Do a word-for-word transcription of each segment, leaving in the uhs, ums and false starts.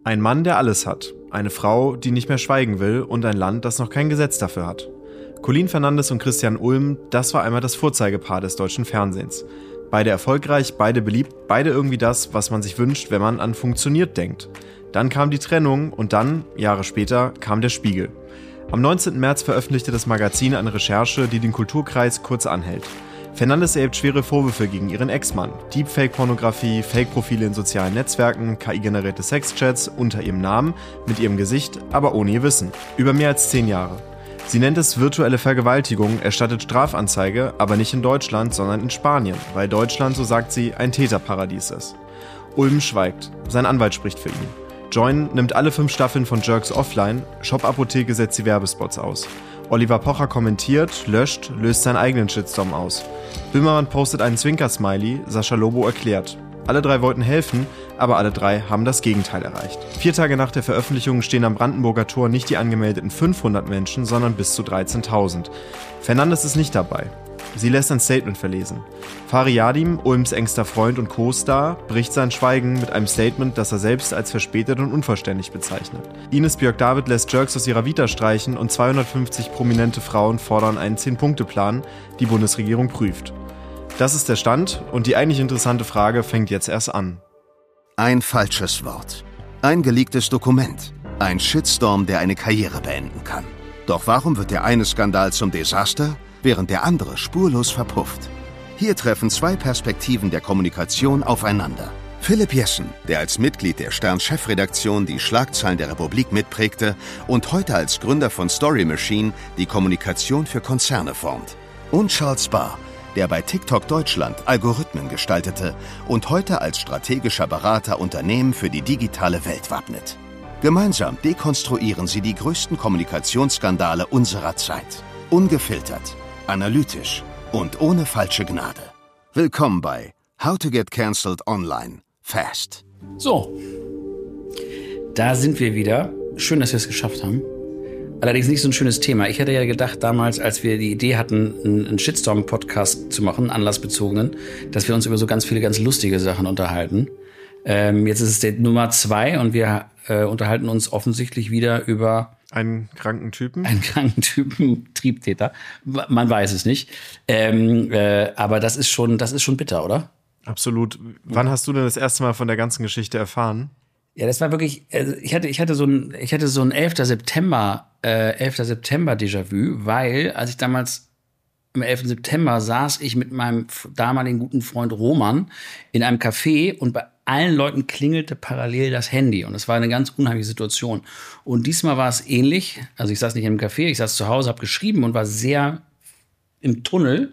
Ein Mann, der alles hat. Eine Frau, die nicht mehr schweigen will und ein Land, das noch kein Gesetz dafür hat. Colin Fernandes und Christian Ulm, das war einmal das Vorzeigepaar des deutschen Fernsehens. Beide erfolgreich, beide beliebt, beide irgendwie das, was man sich wünscht, wenn man an funktioniert denkt. Dann kam die Trennung und dann, Jahre später, kam der Spiegel. Am neunzehnten März veröffentlichte das Magazin eine Recherche, die den Kulturkreis kurz anhält. Fernandes erhebt schwere Vorwürfe gegen ihren Ex-Mann. Deepfake-Pornografie, Fake-Profile in sozialen Netzwerken, K I-generierte Sexchats unter ihrem Namen, mit ihrem Gesicht, aber ohne ihr Wissen. Über mehr als zehn Jahre. Sie nennt es virtuelle Vergewaltigung, erstattet Strafanzeige, aber nicht in Deutschland, sondern in Spanien, weil Deutschland, so sagt sie, ein Täterparadies ist. Ulm schweigt. Sein Anwalt spricht für ihn. Joyn nimmt alle fünf Staffeln von Jerks offline, Shop Apotheke setzt die Werbespots aus. Oliver Pocher kommentiert, löscht, löst seinen eigenen Shitstorm aus. Böhmermann postet einen Zwinker-Smiley, Sascha Lobo erklärt. Alle drei wollten helfen, aber alle drei haben das Gegenteil erreicht. Vier Tage nach der Veröffentlichung stehen am Brandenburger Tor nicht die angemeldeten fünfhundert Menschen, sondern bis zu dreizehntausend. Fernandes ist nicht dabei. Sie lässt ein Statement verlesen. Fari Yadim, Ulms engster Freund und Co-Star, bricht sein Schweigen mit einem Statement, das er selbst als verspätet und unverständlich bezeichnet. Ines Björk-David lässt Jerks aus ihrer Vita streichen und zweihundertfünfzig prominente Frauen fordern einen zehn-Punkte-Plan, die Bundesregierung prüft. Das ist der Stand und die eigentlich interessante Frage fängt jetzt erst an. Ein falsches Wort. Ein geleaktes Dokument. Ein Shitstorm, der eine Karriere beenden kann. Doch warum wird der eine Skandal zum Desaster, während der andere spurlos verpufft? Hier treffen zwei Perspektiven der Kommunikation aufeinander. Philipp Jessen, der als Mitglied der Stern-Chefredaktion die Schlagzeilen der Republik mitprägte und heute als Gründer von Story Machine die Kommunikation für Konzerne formt. Und Charles Barr, der bei TikTok Deutschland Algorithmen gestaltete und heute als strategischer Berater Unternehmen für die digitale Welt wappnet. Gemeinsam dekonstruieren sie die größten Kommunikationsskandale unserer Zeit. Ungefiltert, analytisch und ohne falsche Gnade. Willkommen bei How to Get Cancelled Online Fast. So, da sind wir wieder. Schön, dass wir es geschafft haben. Allerdings nicht so ein schönes Thema. Ich hätte ja gedacht damals, als wir die Idee hatten, einen Shitstorm-Podcast zu machen, anlassbezogenen, dass wir uns über so ganz viele ganz lustige Sachen unterhalten. Ähm, jetzt ist es der Nummer zwei und wir äh, unterhalten uns offensichtlich wieder über einen kranken Typen? Einen kranken Typen, Triebtäter. Man weiß es nicht. Ähm, äh, aber das ist schon, das ist schon bitter, oder? Absolut. Wann hast du denn das erste Mal von der ganzen Geschichte erfahren? Ja, das war wirklich, also ich hatte, ich hatte so ein, ich hatte so ein elfter September, äh, elfter September Déjà-vu, weil, als ich damals am elften September saß ich mit meinem damaligen guten Freund Roman in einem Café und bei allen Leuten klingelte parallel das Handy und es war eine ganz unheimliche Situation. Und diesmal war es ähnlich, also ich saß nicht im Café, ich saß zu Hause, habe geschrieben und war sehr im Tunnel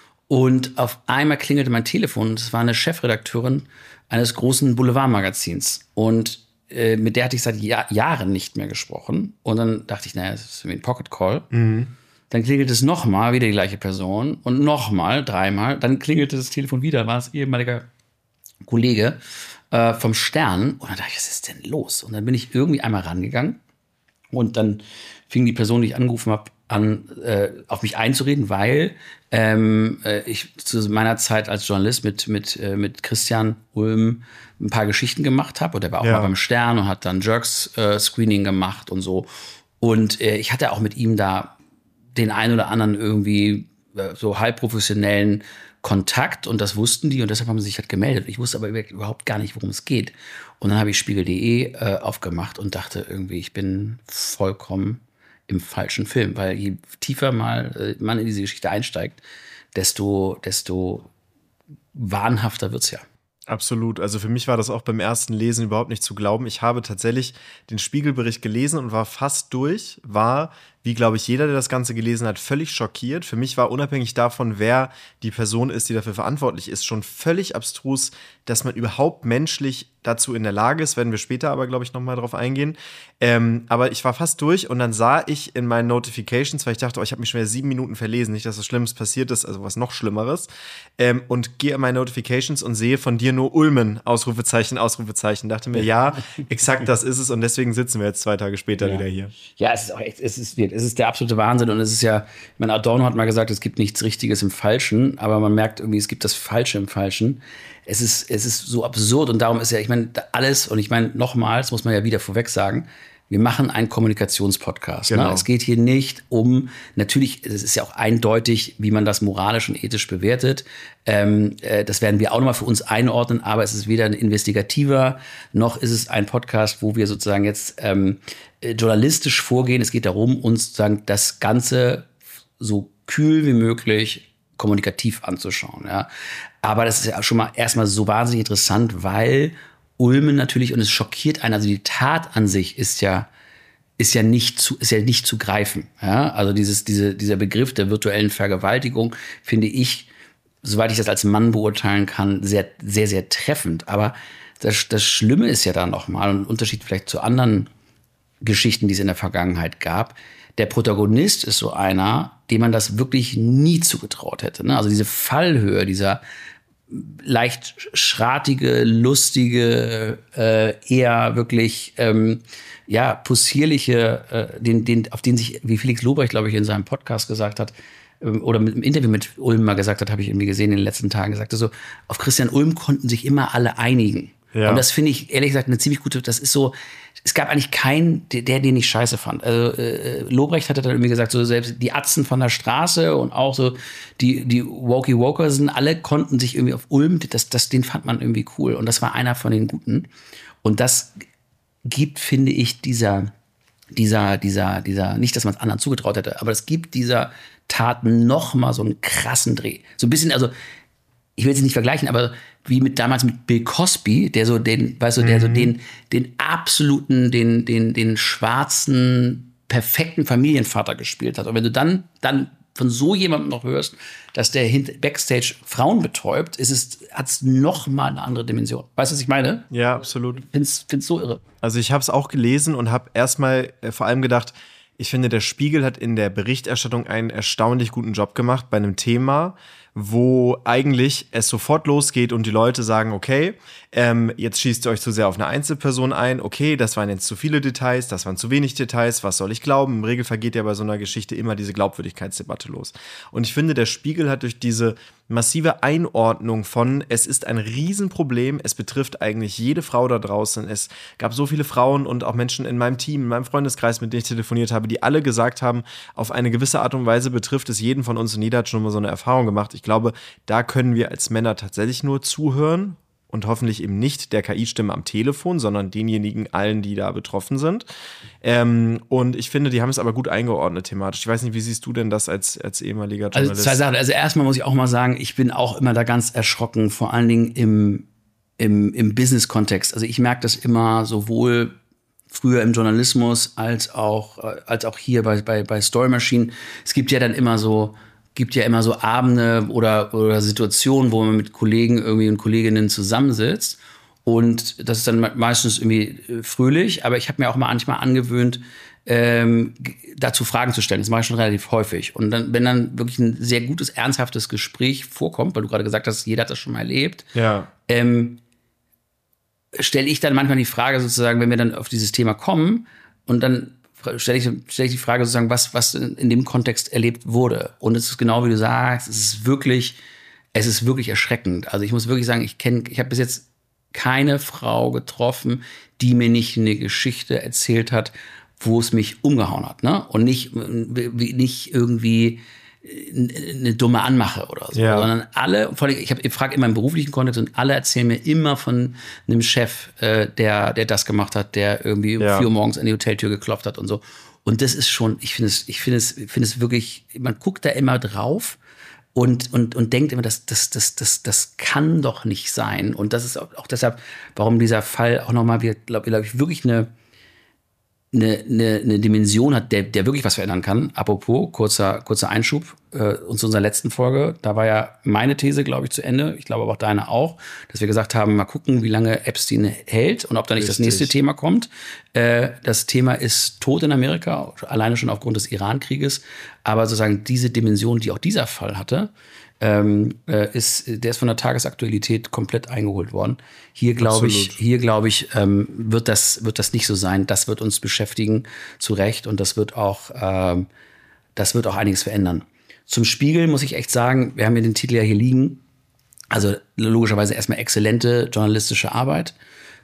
und auf einmal klingelte mein Telefon und es war eine Chefredakteurin eines großen Boulevardmagazins und äh, mit der hatte ich seit Jahr, Jahren nicht mehr gesprochen und dann dachte ich, naja, das ist wie ein Pocket Call. Mhm. Dann klingelte es nochmal, wieder die gleiche Person und nochmal, dreimal, dann klingelte das Telefon wieder, war es ehemaliger Kollege äh, vom Stern und dann dachte ich, was ist denn los? Und dann bin ich irgendwie einmal rangegangen und dann fing die Person, die ich angerufen habe, an, äh, auf mich einzureden, weil ähm, äh, ich zu meiner Zeit als Journalist mit, mit, äh, mit Christian Ulm ein paar Geschichten gemacht habe und der war auch ja. mal beim Stern und hat dann Jerks äh, Screening gemacht und so und äh, ich hatte auch mit ihm da den einen oder anderen irgendwie äh, so halb professionellen Kontakt und das wussten die und deshalb haben sie sich halt gemeldet. Ich wusste aber überhaupt gar nicht, worum es geht. Und dann habe ich Spiegel punkt de äh, aufgemacht und dachte irgendwie, ich bin vollkommen im falschen Film. Weil je tiefer mal äh, man in diese Geschichte einsteigt, desto, desto wahnhafter wird's ja. Absolut. Also für mich war das auch beim ersten Lesen überhaupt nicht zu glauben. Ich habe tatsächlich den Spiegelbericht gelesen und war fast durch, war, wie glaube ich jeder, der das Ganze gelesen hat, völlig schockiert. Für mich war unabhängig davon, wer die Person ist, die dafür verantwortlich ist, schon völlig abstrus, dass man überhaupt menschlich dazu in der Lage ist, werden wir später aber, glaube ich, nochmal drauf eingehen. Ähm, aber ich war fast durch und dann sah ich in meinen Notifications, weil ich dachte, oh, ich habe mich schon wieder sieben Minuten verlesen, nicht, dass was Schlimmes passiert ist, also was noch Schlimmeres, ähm, und gehe in meine Notifications und sehe von dir nur Ulmen, Ausrufezeichen, Ausrufezeichen. Dachte mir, ja, exakt das ist es und deswegen sitzen wir jetzt zwei Tage später ja. wieder hier. Ja, es ist auch echt, es ist, es ist der absolute Wahnsinn und es ist ja, ich meine, Adorno hat mal gesagt, es gibt nichts Richtiges im Falschen, aber man merkt irgendwie, es gibt das Falsche im Falschen. Es ist, es ist so absurd und darum ist ja, ich meine, meine, alles, und ich meine, nochmals, muss man ja wieder vorweg sagen, wir machen einen Kommunikationspodcast. Genau. Ne? Es geht hier nicht um, natürlich, es ist ja auch eindeutig, wie man das moralisch und ethisch bewertet. Ähm, äh, das werden wir auch nochmal für uns einordnen, aber es ist weder ein investigativer, noch ist es ein Podcast, wo wir sozusagen jetzt ähm, journalistisch vorgehen. Es geht darum, uns sozusagen das Ganze so kühl wie möglich kommunikativ anzuschauen. Ja? Aber das ist ja schon mal erstmal so wahnsinnig interessant, weil Ulmen natürlich, und es schockiert einen, also die Tat an sich ist ja, ist ja nicht zu, ist ja nicht zu greifen. Ja? Also dieses, diese, dieser Begriff der virtuellen Vergewaltigung finde ich, soweit ich das als Mann beurteilen kann, sehr, sehr, sehr treffend. Aber das, das Schlimme ist ja dann nochmal, und ein Unterschied vielleicht zu anderen Geschichten, die es in der Vergangenheit gab, der Protagonist ist so einer, dem man das wirklich nie zugetraut hätte. Ne? Also diese Fallhöhe, dieser leicht schratige, lustige, äh, eher wirklich ähm, ja possierliche, äh, den, den, auf den sich, wie Felix Lobrecht, glaube ich, in seinem Podcast gesagt hat, ähm, oder mit, im Interview mit Ulm mal gesagt hat, habe ich irgendwie gesehen in den letzten Tagen, gesagt, so, auf Christian Ulm konnten sich immer alle einigen. Ja. Und das finde ich, ehrlich gesagt, eine ziemlich gute, das ist so, es gab eigentlich keinen, der, der den ich scheiße fand. Also äh, Lobrecht hatte dann irgendwie gesagt, so selbst die Atzen von der Straße und auch so die, die Wokie-Wokersen, alle konnten sich irgendwie auf Ulm, das, das, den fand man irgendwie cool. Und das war einer von den Guten. Und das gibt, finde ich, dieser, dieser, dieser, dieser, nicht, dass man es anderen zugetraut hätte, aber es gibt dieser Tat noch mal so einen krassen Dreh. So ein bisschen, also ich will es nicht vergleichen, aber wie mit damals mit Bill Cosby, der so den, weißt du, der mhm. so den, den absoluten, den, den, den schwarzen, perfekten Familienvater gespielt hat. Und wenn du dann, dann von so jemandem noch hörst, dass der Backstage Frauen betäubt, ist es, hat es noch mal eine andere Dimension. Weißt du, was ich meine? Ja, absolut. Ich find's, find's so irre. Also ich habe es auch gelesen und habe erstmal äh, vor allem gedacht, ich finde, der Spiegel hat in der Berichterstattung einen erstaunlich guten Job gemacht bei einem Thema, wo eigentlich es sofort losgeht und die Leute sagen, okay, ähm, jetzt schießt ihr euch zu sehr auf eine Einzelperson ein, okay, das waren jetzt zu viele Details, das waren zu wenig Details, was soll ich glauben? Im Regelfall geht ja bei so einer Geschichte immer diese Glaubwürdigkeitsdebatte los. Und ich finde, der Spiegel hat durch diese massive Einordnung von, es ist ein Riesenproblem, es betrifft eigentlich jede Frau da draußen, es gab so viele Frauen und auch Menschen in meinem Team, in meinem Freundeskreis, mit denen ich telefoniert habe, die alle gesagt haben, auf eine gewisse Art und Weise betrifft es jeden von uns und jeder hat schon mal so eine Erfahrung gemacht. Ich glaube, da können wir als Männer tatsächlich nur zuhören und hoffentlich eben nicht der K I-Stimme am Telefon, sondern denjenigen allen, die da betroffen sind. Ähm, und ich finde, die haben es aber gut eingeordnet thematisch. Ich weiß nicht, wie siehst du denn das als, als ehemaliger Journalist? Also zwei Sachen. Also erstmal muss ich auch mal sagen, ich bin auch immer da ganz erschrocken, vor allen Dingen im, im, im Business-Kontext. Also ich merke das immer sowohl früher im Journalismus als auch, als auch hier bei, bei, bei Story Machine. Es gibt ja dann immer so gibt ja immer so Abende oder, oder Situationen, wo man mit Kollegen irgendwie und Kolleginnen zusammensitzt. Und das ist dann meistens irgendwie fröhlich. Aber ich habe mir auch mal manchmal angewöhnt, ähm, dazu Fragen zu stellen. Das mache ich schon relativ häufig. Und dann, wenn dann wirklich ein sehr gutes, ernsthaftes Gespräch vorkommt, weil du gerade gesagt hast, jeder hat das schon mal erlebt, ja. ähm, stelle ich dann manchmal die Frage sozusagen, wenn wir dann auf dieses Thema kommen und dann stelle ich, stell ich die Frage sozusagen, was, was in dem Kontext erlebt wurde. Und es ist genau wie du sagst, es ist wirklich, es ist wirklich erschreckend. Also ich muss wirklich sagen, ich kenne, ich habe bis jetzt keine Frau getroffen, die mir nicht eine Geschichte erzählt hat, wo es mich umgehauen hat, ne? Und nicht, nicht irgendwie eine dumme Anmache oder so, ja. Sondern alle, vor allem, ich, hab, ich frage immer im beruflichen Kontext und alle erzählen mir immer von einem Chef, äh, der, der das gemacht hat, der irgendwie um ja. vier Uhr morgens an die Hoteltür geklopft hat und so. Und das ist schon, ich finde es, ich finde es, ich finde es wirklich, man guckt da immer drauf und, und, und denkt immer, das, das, das, das, das kann doch nicht sein. Und das ist auch, auch deshalb, warum dieser Fall auch nochmal, glaube glaub ich, wirklich eine, Eine, eine, eine Dimension hat, der, der wirklich was verändern kann. Apropos, kurzer, kurzer Einschub äh, uns zu unserer letzten Folge. Da war ja meine These, glaube ich, zu Ende. Ich glaube aber auch deine auch, dass wir gesagt haben, mal gucken, wie lange Epstein hält und ob da nicht Richtig. das nächste Thema kommt. Äh, das Thema ist tot in Amerika, alleine schon aufgrund des Iran-Krieges. Aber sozusagen diese Dimension, die auch dieser Fall hatte, ähm, äh, ist, der ist von der Tagesaktualität komplett eingeholt worden. Hier glaube ich, hier glaube ich, ähm, wird das, wird das nicht so sein. Das wird uns beschäftigen, zu Recht, und das wird auch, ähm, das wird auch einiges verändern. Zum Spiegel muss ich echt sagen, wir haben ja den Titel ja hier liegen. Also logischerweise erstmal exzellente journalistische Arbeit.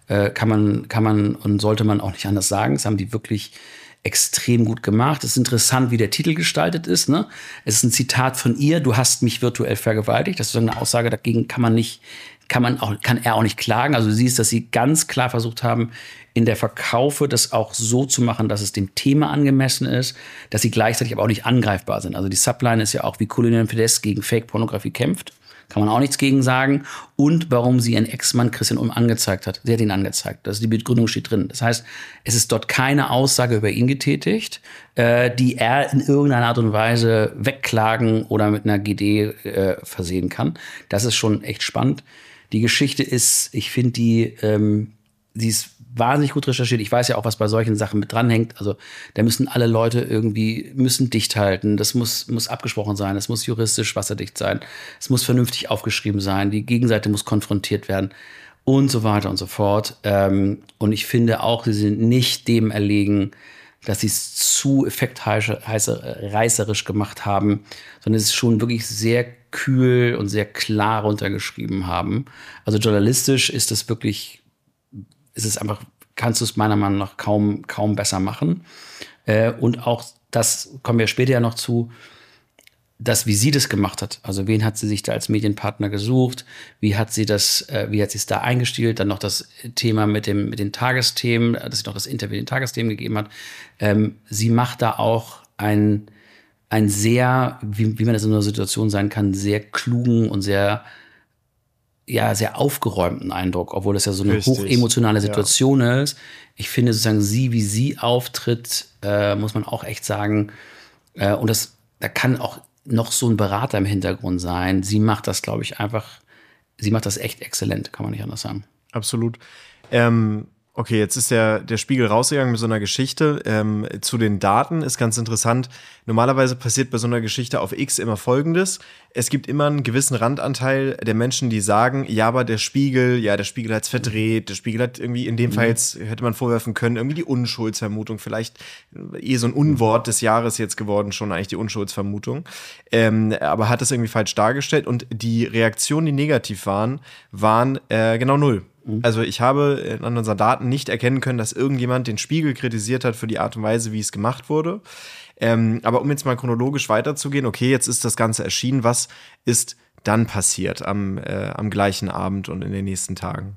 Äh, kann man, kann man und sollte man auch nicht anders sagen. Das haben die wirklich extrem gut gemacht. Es ist interessant, wie der Titel gestaltet ist. Ne? Es ist ein Zitat von ihr: Du hast mich virtuell vergewaltigt. Das ist so eine Aussage, dagegen kann man nicht, kann man auch, kann er auch nicht klagen. Also du siehst, dass sie ganz klar versucht haben, in der Verkaufe das auch so zu machen, dass es dem Thema angemessen ist, dass sie gleichzeitig aber auch nicht angreifbar sind. Also die Subline ist ja auch, wie Colin Fidesz gegen Fake-Pornografie kämpft. Kann man auch nichts gegen sagen. Und warum sie ihren Ex-Mann Christian Ulm angezeigt hat. Sie hat ihn angezeigt. Das ist die Begründung, steht drin. Das heißt, es ist dort keine Aussage über ihn getätigt, äh, die er in irgendeiner Art und Weise wegklagen oder mit einer G D äh, versehen kann. Das ist schon echt spannend. Die Geschichte ist, ich finde die, ähm, die ist wahnsinnig gut recherchiert. Ich weiß ja auch, was bei solchen Sachen mit dranhängt. Also da müssen alle Leute irgendwie, müssen dicht halten. Das muss, muss abgesprochen sein. Es muss juristisch wasserdicht sein. Es muss vernünftig aufgeschrieben sein. Die Gegenseite muss konfrontiert werden und so weiter und so fort. Ähm, und ich finde auch, sie sind nicht dem erlegen, dass sie es zu effektreißerisch gemacht haben, sondern es ist schon wirklich sehr kühl und sehr klar runtergeschrieben haben. Also journalistisch ist es wirklich, ist es einfach, kannst du es meiner Meinung nach kaum, kaum besser machen. Äh, und auch, das kommen wir später ja noch zu, dass, wie sie das gemacht hat. Also wen hat sie sich da als Medienpartner gesucht? Wie hat sie das, äh, wie hat sie es da eingestielt? Dann noch das Thema mit dem, mit den Tagesthemen, dass sie noch das Interview in den Tagesthemen gegeben hat. Ähm, sie macht da auch ein, ein sehr, wie, wie man das in einer Situation sein kann, sehr klugen und sehr, ja, sehr aufgeräumten Eindruck, obwohl das ja so eine Richtig. hochemotionale Situation Ja. ist. Ich finde sozusagen, sie, wie sie auftritt, äh, muss man auch echt sagen, äh, und das, da kann auch noch so ein Berater im Hintergrund sein. Sie macht das, glaube ich, einfach, sie macht das echt exzellent, kann man nicht anders sagen. Absolut. Ähm, okay, jetzt ist der, der Spiegel rausgegangen mit so einer Geschichte. Ähm, zu den Daten ist ganz interessant. Normalerweise passiert bei so einer Geschichte auf X immer Folgendes. Es gibt immer einen gewissen Randanteil der Menschen, die sagen, ja, aber der Spiegel, ja, der Spiegel hat's verdreht, der Spiegel hat irgendwie, in dem mhm. Fall jetzt hätte man vorwerfen können, irgendwie die Unschuldsvermutung, vielleicht eh so ein Unwort des Jahres jetzt geworden, schon eigentlich die Unschuldsvermutung, ähm, aber hat das irgendwie falsch dargestellt und die Reaktionen, die negativ waren, waren äh, genau null. Also ich habe an unseren Daten nicht erkennen können, dass irgendjemand den Spiegel kritisiert hat für die Art und Weise, wie es gemacht wurde. Ähm, aber um jetzt mal chronologisch weiterzugehen, okay, jetzt ist das Ganze erschienen. Was ist dann passiert am, äh, am gleichen Abend und in den nächsten Tagen?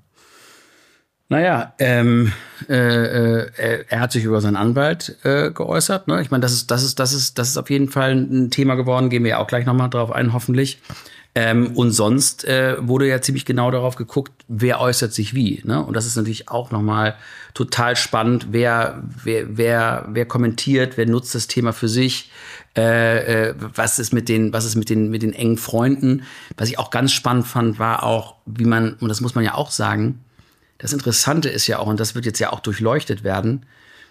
Naja, ähm, äh, äh, er hat sich über seinen Anwalt äh, geäußert. Ne? Ich meine, das ist, das ist, das ist, das ist auf jeden Fall ein Thema geworden. Gehen wir ja auch gleich nochmal drauf ein, hoffentlich. Ähm, und sonst äh, wurde ja ziemlich genau darauf geguckt, wer äußert sich wie. Ne? Und das ist natürlich auch nochmal total spannend, wer, wer, wer, wer kommentiert, wer nutzt das Thema für sich, äh, äh, was ist mit den, was ist mit den, mit den engen Freunden. Was ich auch ganz spannend fand, war auch, wie man, und das muss man ja auch sagen, das Interessante ist ja auch, und das wird jetzt ja auch durchleuchtet werden,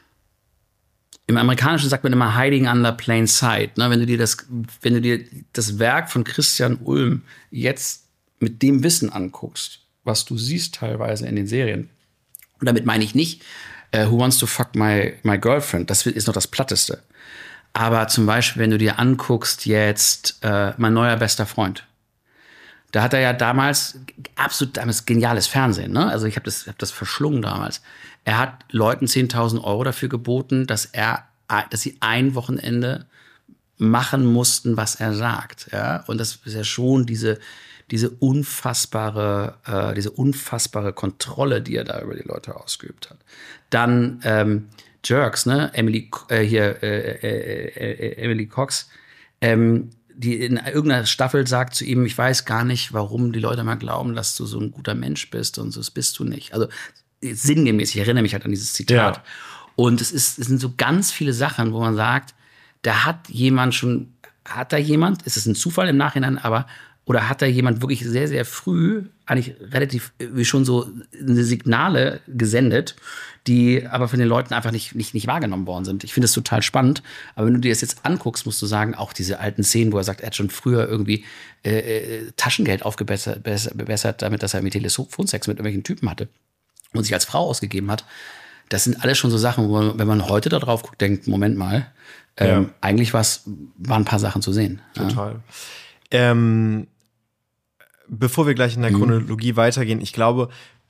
im Amerikanischen sagt man immer hiding under plain sight. Ne? Wenn du dir das, wenn du dir das Werk von Christian Ulm jetzt mit dem Wissen anguckst, was du siehst teilweise in den Serien, und damit meine ich nicht uh, Who Wants to Fuck My, My Girlfriend, das ist noch das Platteste. Aber zum Beispiel, wenn du dir anguckst jetzt uh, Mein neuer bester Freund, da hat er ja damals absolut damals geniales Fernsehen. Ne? Also ich habe das, hab das verschlungen damals. Er hat Leuten zehntausend Euro dafür geboten, dass er, dass sie ein Wochenende machen mussten, was er sagt. Ja? Und das ist ja schon diese, diese unfassbare, äh, diese unfassbare Kontrolle, die er da über die Leute ausgeübt hat. Dann ähm, Jerks, ne, Emily äh, hier, äh, äh, äh, Emily Cox, ähm, die in irgendeiner Staffel sagt zu ihm, ich weiß gar nicht, warum die Leute mal glauben, dass du so ein guter Mensch bist und so, das bist du nicht. Also sinngemäß, ich erinnere mich halt an dieses Zitat. Ja. Und es, ist, es sind so ganz viele Sachen, wo man sagt, da hat jemand schon, hat da jemand, ist es ein Zufall im Nachhinein, aber, oder hat da jemand wirklich sehr, sehr früh, eigentlich relativ, wie schon so eine Signale gesendet, die aber von den Leuten einfach nicht, nicht, nicht wahrgenommen worden sind. Ich finde das total spannend. Aber wenn du dir das jetzt anguckst, musst du sagen, auch diese alten Szenen, wo er sagt, er hat schon früher irgendwie äh, äh, Taschengeld aufgebessert, damit dass er mit Telefonsex mit irgendwelchen Typen hatte und sich als Frau ausgegeben hat. Das sind alles schon so Sachen, wo man, wenn man heute da drauf guckt, denkt, Moment mal, ähm, ja. eigentlich war's, waren ein paar Sachen zu sehen. Total. Ja. Ähm, bevor wir gleich in der Chronologie mhm. weitergehen, ich glaube,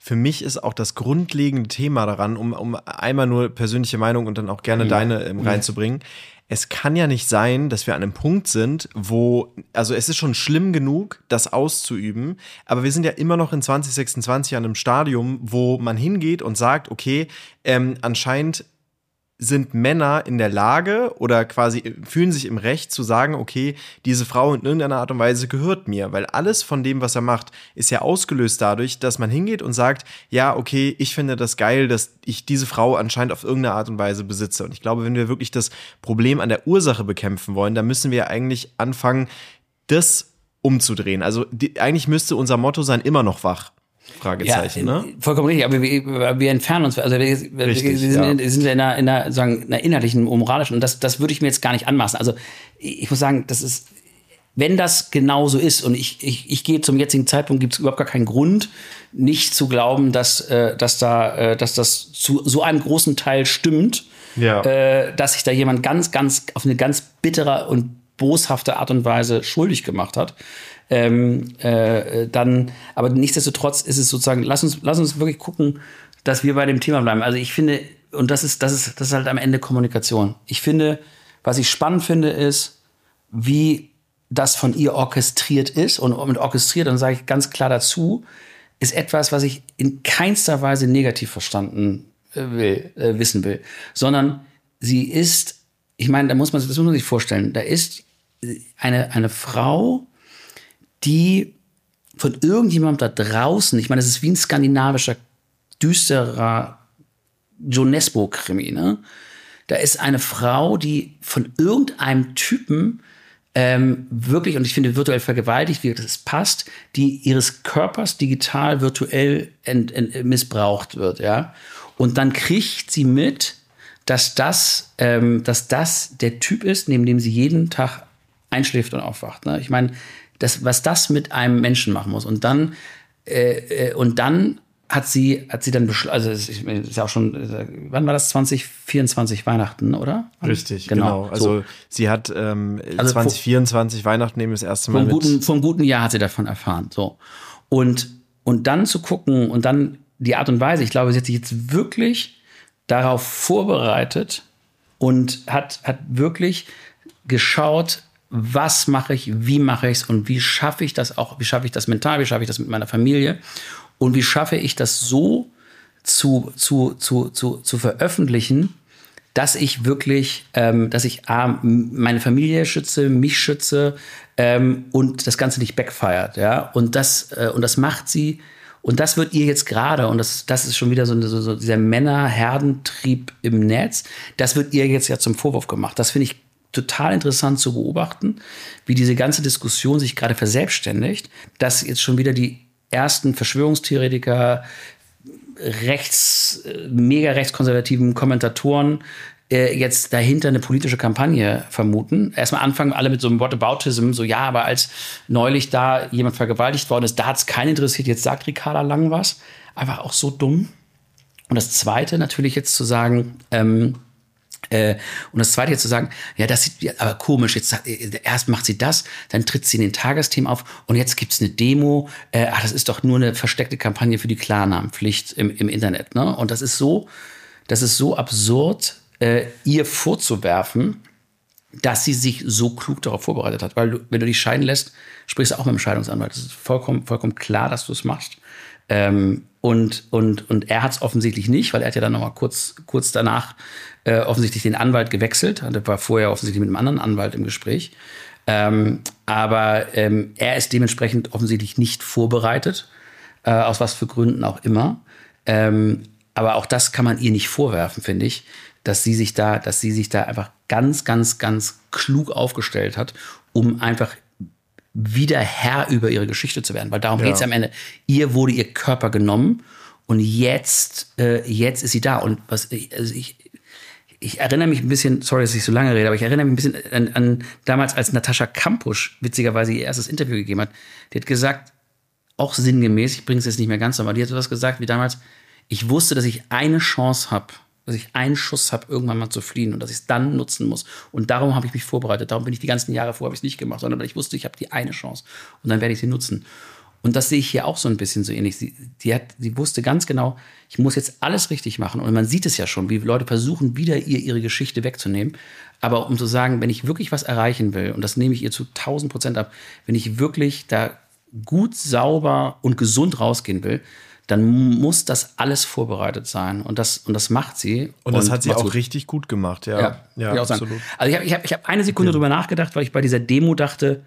für mich ist auch das grundlegende Thema daran, um, um einmal nur persönliche Meinung und dann auch gerne deine ähm, reinzubringen. Es kann ja nicht sein, dass wir an einem Punkt sind, wo, also es ist schon schlimm genug, das auszuüben, aber wir sind ja immer noch in zwanzig sechsundzwanzig an einem Stadium, wo man hingeht und sagt, okay, ähm, anscheinend sind Männer in der Lage oder quasi fühlen sich im Recht zu sagen, okay, diese Frau in irgendeiner Art und Weise gehört mir, weil alles von dem, was er macht, ist ja ausgelöst dadurch, dass man hingeht und sagt, ja, okay, ich finde das geil, dass ich diese Frau anscheinend auf irgendeine Art und Weise besitze. Und ich glaube, wenn wir wirklich das Problem an der Ursache bekämpfen wollen, dann müssen wir eigentlich anfangen, das umzudrehen. Also die, eigentlich müsste unser Motto sein, immer noch wach. Fragezeichen, ja, ne? Vollkommen richtig, aber wir, wir entfernen uns, also wir, richtig, wir sind, ja. sind in einer, in einer, sagen, einer innerlichen, moralischen, und das, das würde ich mir jetzt gar nicht anmaßen. Also ich muss sagen, das ist, wenn das genauso ist, und ich, ich, ich gehe zum jetzigen Zeitpunkt, gibt es überhaupt gar keinen Grund, nicht zu glauben, dass, äh, dass, da, äh, dass das zu so einem großen Teil stimmt, ja. äh, dass sich da jemand ganz, ganz auf eine ganz bittere und boshafte Art und Weise schuldig gemacht hat. Ähm, äh, dann, aber nichtsdestotrotz ist es sozusagen, lass uns, lass uns wirklich gucken, dass wir bei dem Thema bleiben. Also ich finde, und das ist, das ist, das ist halt am Ende Kommunikation. Ich finde, was ich spannend finde, ist, wie das von ihr orchestriert ist. Und mit orchestriert, dann sage ich ganz klar dazu, ist etwas, was ich in keinster Weise negativ verstanden äh, will, äh, wissen will. Sondern sie ist, ich meine, da muss man, das muss man sich vorstellen, da ist eine, eine Frau, die von irgendjemandem da draußen, ich meine, das ist wie ein skandinavischer, düsterer Jonesbo-Krimi, ne? Da ist eine Frau, die von irgendeinem Typen ähm, wirklich, und ich finde virtuell vergewaltigt, wie das passt, die ihres Körpers digital, virtuell ent, ent, missbraucht wird, ja. Und dann kriegt sie mit, dass das, ähm, dass das der Typ ist, neben dem sie jeden Tag einschläft und aufwacht, ne? Ich meine, das, was das mit einem Menschen machen muss. Und dann, äh, und dann hat sie, hat sie dann beschlossen, also es ist, ist ja auch schon, äh, wann war das? zwanzig vierundzwanzig Weihnachten, oder? Richtig, genau. genau. Also so. Sie hat ähm, also zwanzig vierundzwanzig vor, Weihnachten eben das erste Mal vom mit. Guten, vom guten Jahr hat sie davon erfahren. So. Und, und dann zu gucken und dann die Art und Weise, ich glaube, sie hat sich jetzt wirklich darauf vorbereitet und hat, hat wirklich geschaut, was mache ich, wie mache ich es und wie schaffe ich das auch, wie schaffe ich das mental, wie schaffe ich das mit meiner Familie und wie schaffe ich das so zu, zu, zu, zu, zu veröffentlichen, dass ich wirklich, ähm, dass ich A, meine Familie schütze, mich schütze ähm, und das Ganze nicht backfired, ja, und das, äh, und das macht sie, und das wird ihr jetzt gerade, und das, das ist schon wieder so, so, so dieser Männerherdentrieb im Netz, das wird ihr jetzt ja zum Vorwurf gemacht. Das finde ich total interessant zu beobachten, wie diese ganze Diskussion sich gerade verselbstständigt, dass jetzt schon wieder die ersten Verschwörungstheoretiker, rechts, mega rechtskonservativen Kommentatoren äh, jetzt dahinter eine politische Kampagne vermuten. Erstmal anfangen alle mit so einem Whataboutism, so ja, aber als neulich da jemand vergewaltigt worden ist, da hat es keinen interessiert, jetzt sagt Ricarda Lang was. Einfach auch so dumm. Und das Zweite natürlich jetzt zu sagen, ähm, Äh, und das Zweite jetzt zu sagen, ja, das sieht aber komisch, jetzt erst macht sie das, dann tritt sie in den Tagesthemen auf und jetzt gibt's eine Demo, äh, ach, das ist doch nur eine versteckte Kampagne für die Klarnamenpflicht im, im Internet, ne? Und das ist so, das ist so absurd, äh, ihr vorzuwerfen, dass sie sich so klug darauf vorbereitet hat, weil du, wenn du dich scheiden lässt, sprichst du auch mit dem Scheidungsanwalt. Das ist vollkommen, vollkommen klar, dass du es machst. Ähm, und, und, und er hat es offensichtlich nicht, weil er hat ja dann noch mal kurz, kurz danach äh, offensichtlich den Anwalt gewechselt. Er war vorher offensichtlich mit einem anderen Anwalt im Gespräch. Ähm, aber ähm, er ist dementsprechend offensichtlich nicht vorbereitet, äh, aus was für Gründen auch immer. Ähm, aber auch das kann man ihr nicht vorwerfen, finde ich, dass sie sich da, dass sie sich da einfach ganz, ganz, ganz klug aufgestellt hat, um einfach wieder Herr über ihre Geschichte zu werden. Weil darum ja. geht es am Ende. Ihr wurde ihr Körper genommen und jetzt, äh, jetzt ist sie da. Und was also ich, ich erinnere mich ein bisschen, sorry, dass ich so lange rede, aber ich erinnere mich ein bisschen an, an damals, als Natascha Kampusch witzigerweise ihr erstes Interview gegeben hat. Die hat gesagt, auch sinngemäß, ich bringe es jetzt nicht mehr ganz, aber die hat sowas gesagt wie damals, ich wusste, dass ich eine Chance habe, dass ich einen Schuss habe, irgendwann mal zu fliehen und dass ich es dann nutzen muss. Und darum habe ich mich vorbereitet. Darum bin ich die ganzen Jahre vor, habe ich es nicht gemacht, sondern weil ich wusste, ich habe die eine Chance und dann werde ich sie nutzen. Und das sehe ich hier auch so ein bisschen so ähnlich. Sie, die hat, sie wusste ganz genau, ich muss jetzt alles richtig machen. Und man sieht es ja schon, wie Leute versuchen, wieder ihr ihre Geschichte wegzunehmen. Aber um zu sagen, wenn ich wirklich was erreichen will, und das nehme ich ihr zu tausend Prozent ab, wenn ich wirklich da gut, sauber und gesund rausgehen will, dann muss das alles vorbereitet sein. Und das, und das macht sie. Und das und hat sie auch gut. richtig gut gemacht, ja. Ja, ja, ja absolut. Also ich habe ich hab, ich hab eine Sekunde okay. drüber nachgedacht, weil ich bei dieser Demo dachte,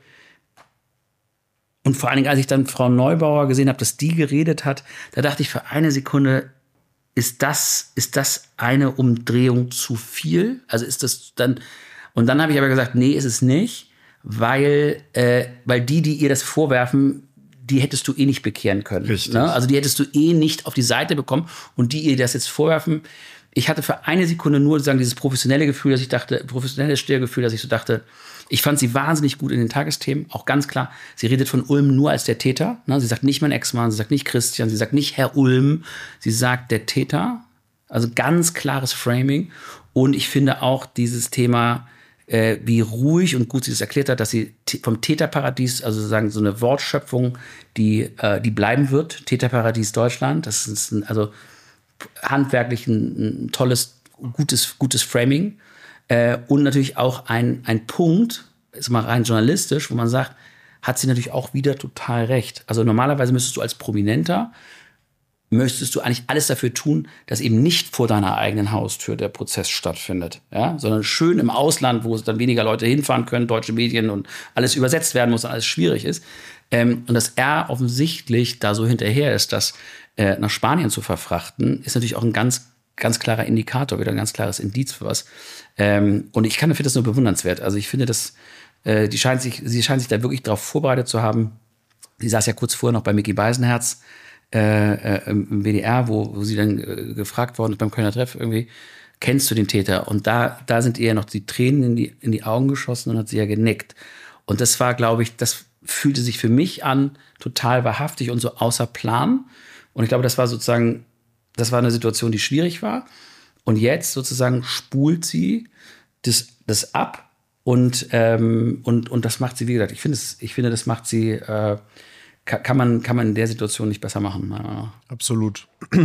und vor allen Dingen, als ich dann Frau Neubauer gesehen habe, dass die geredet hat, da dachte ich für eine Sekunde, ist das, ist das eine Umdrehung zu viel? Also ist das dann, und dann habe ich aber gesagt, nee, ist es nicht, weil, äh, weil die, die ihr das vorwerfen, die hättest du eh nicht bekehren können. Richtig. Ne? Also die hättest du eh nicht auf die Seite bekommen und die ihr das jetzt vorwerfen. Ich hatte für eine Sekunde nur sagen, dieses professionelle Gefühl, dass ich dachte, professionelles Störgefühl, dass ich so dachte, ich fand sie wahnsinnig gut in den Tagesthemen, auch ganz klar. Sie redet von Ulm nur als der Täter. Ne? Sie sagt nicht mein Ex-Mann, sie sagt nicht Christian, sie sagt nicht Herr Ulm, sie sagt der Täter. Also ganz klares Framing. Und ich finde auch dieses Thema, äh, wie ruhig und gut sie das erklärt hat, dass sie t- vom Täterparadies, also sozusagen so eine Wortschöpfung, die, äh, die bleiben wird, Täterparadies Deutschland. Das ist ein, also handwerklich ein, ein tolles, gutes, gutes Framing. Äh, und natürlich auch ein, ein Punkt, ist mal rein journalistisch, wo man sagt, hat sie natürlich auch wieder total recht. Also normalerweise müsstest du als Prominenter, möchtest du eigentlich alles dafür tun, dass eben nicht vor deiner eigenen Haustür der Prozess stattfindet, ja? Sondern schön im Ausland, wo es dann weniger Leute hinfahren können, deutsche Medien und alles übersetzt werden muss und alles schwierig ist. Ähm, und dass er offensichtlich da so hinterher ist, das äh, nach Spanien zu verfrachten, ist natürlich auch ein ganz ganz klarer Indikator, wieder ein ganz klares Indiz für was. Ähm, und ich kann, finde das nur bewundernswert. Also ich finde, dass äh, die scheint sich, sie scheint sich da wirklich darauf vorbereitet zu haben. Sie saß ja kurz vorher noch bei Micky Beisenherz äh, äh, im W D R, wo, wo sie dann äh, gefragt worden ist beim Kölner Treff irgendwie, kennst du den Täter? Und da, da sind ihr ja noch die Tränen in die, in die Augen geschossen und hat sie ja genickt. Und das war, glaube ich, das fühlte sich für mich an, total wahrhaftig und so außer Plan. Und ich glaube, das war sozusagen Das war eine Situation, die schwierig war. Und jetzt sozusagen spult sie das, das ab. Und, ähm, und, und das macht sie, wie gesagt, ich finde, ich finde das macht sie, äh, kann, kann, man, kann man in der Situation nicht besser machen. Ja. Absolut.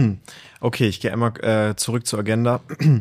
Okay, ich gehe einmal äh, zurück zur Agenda.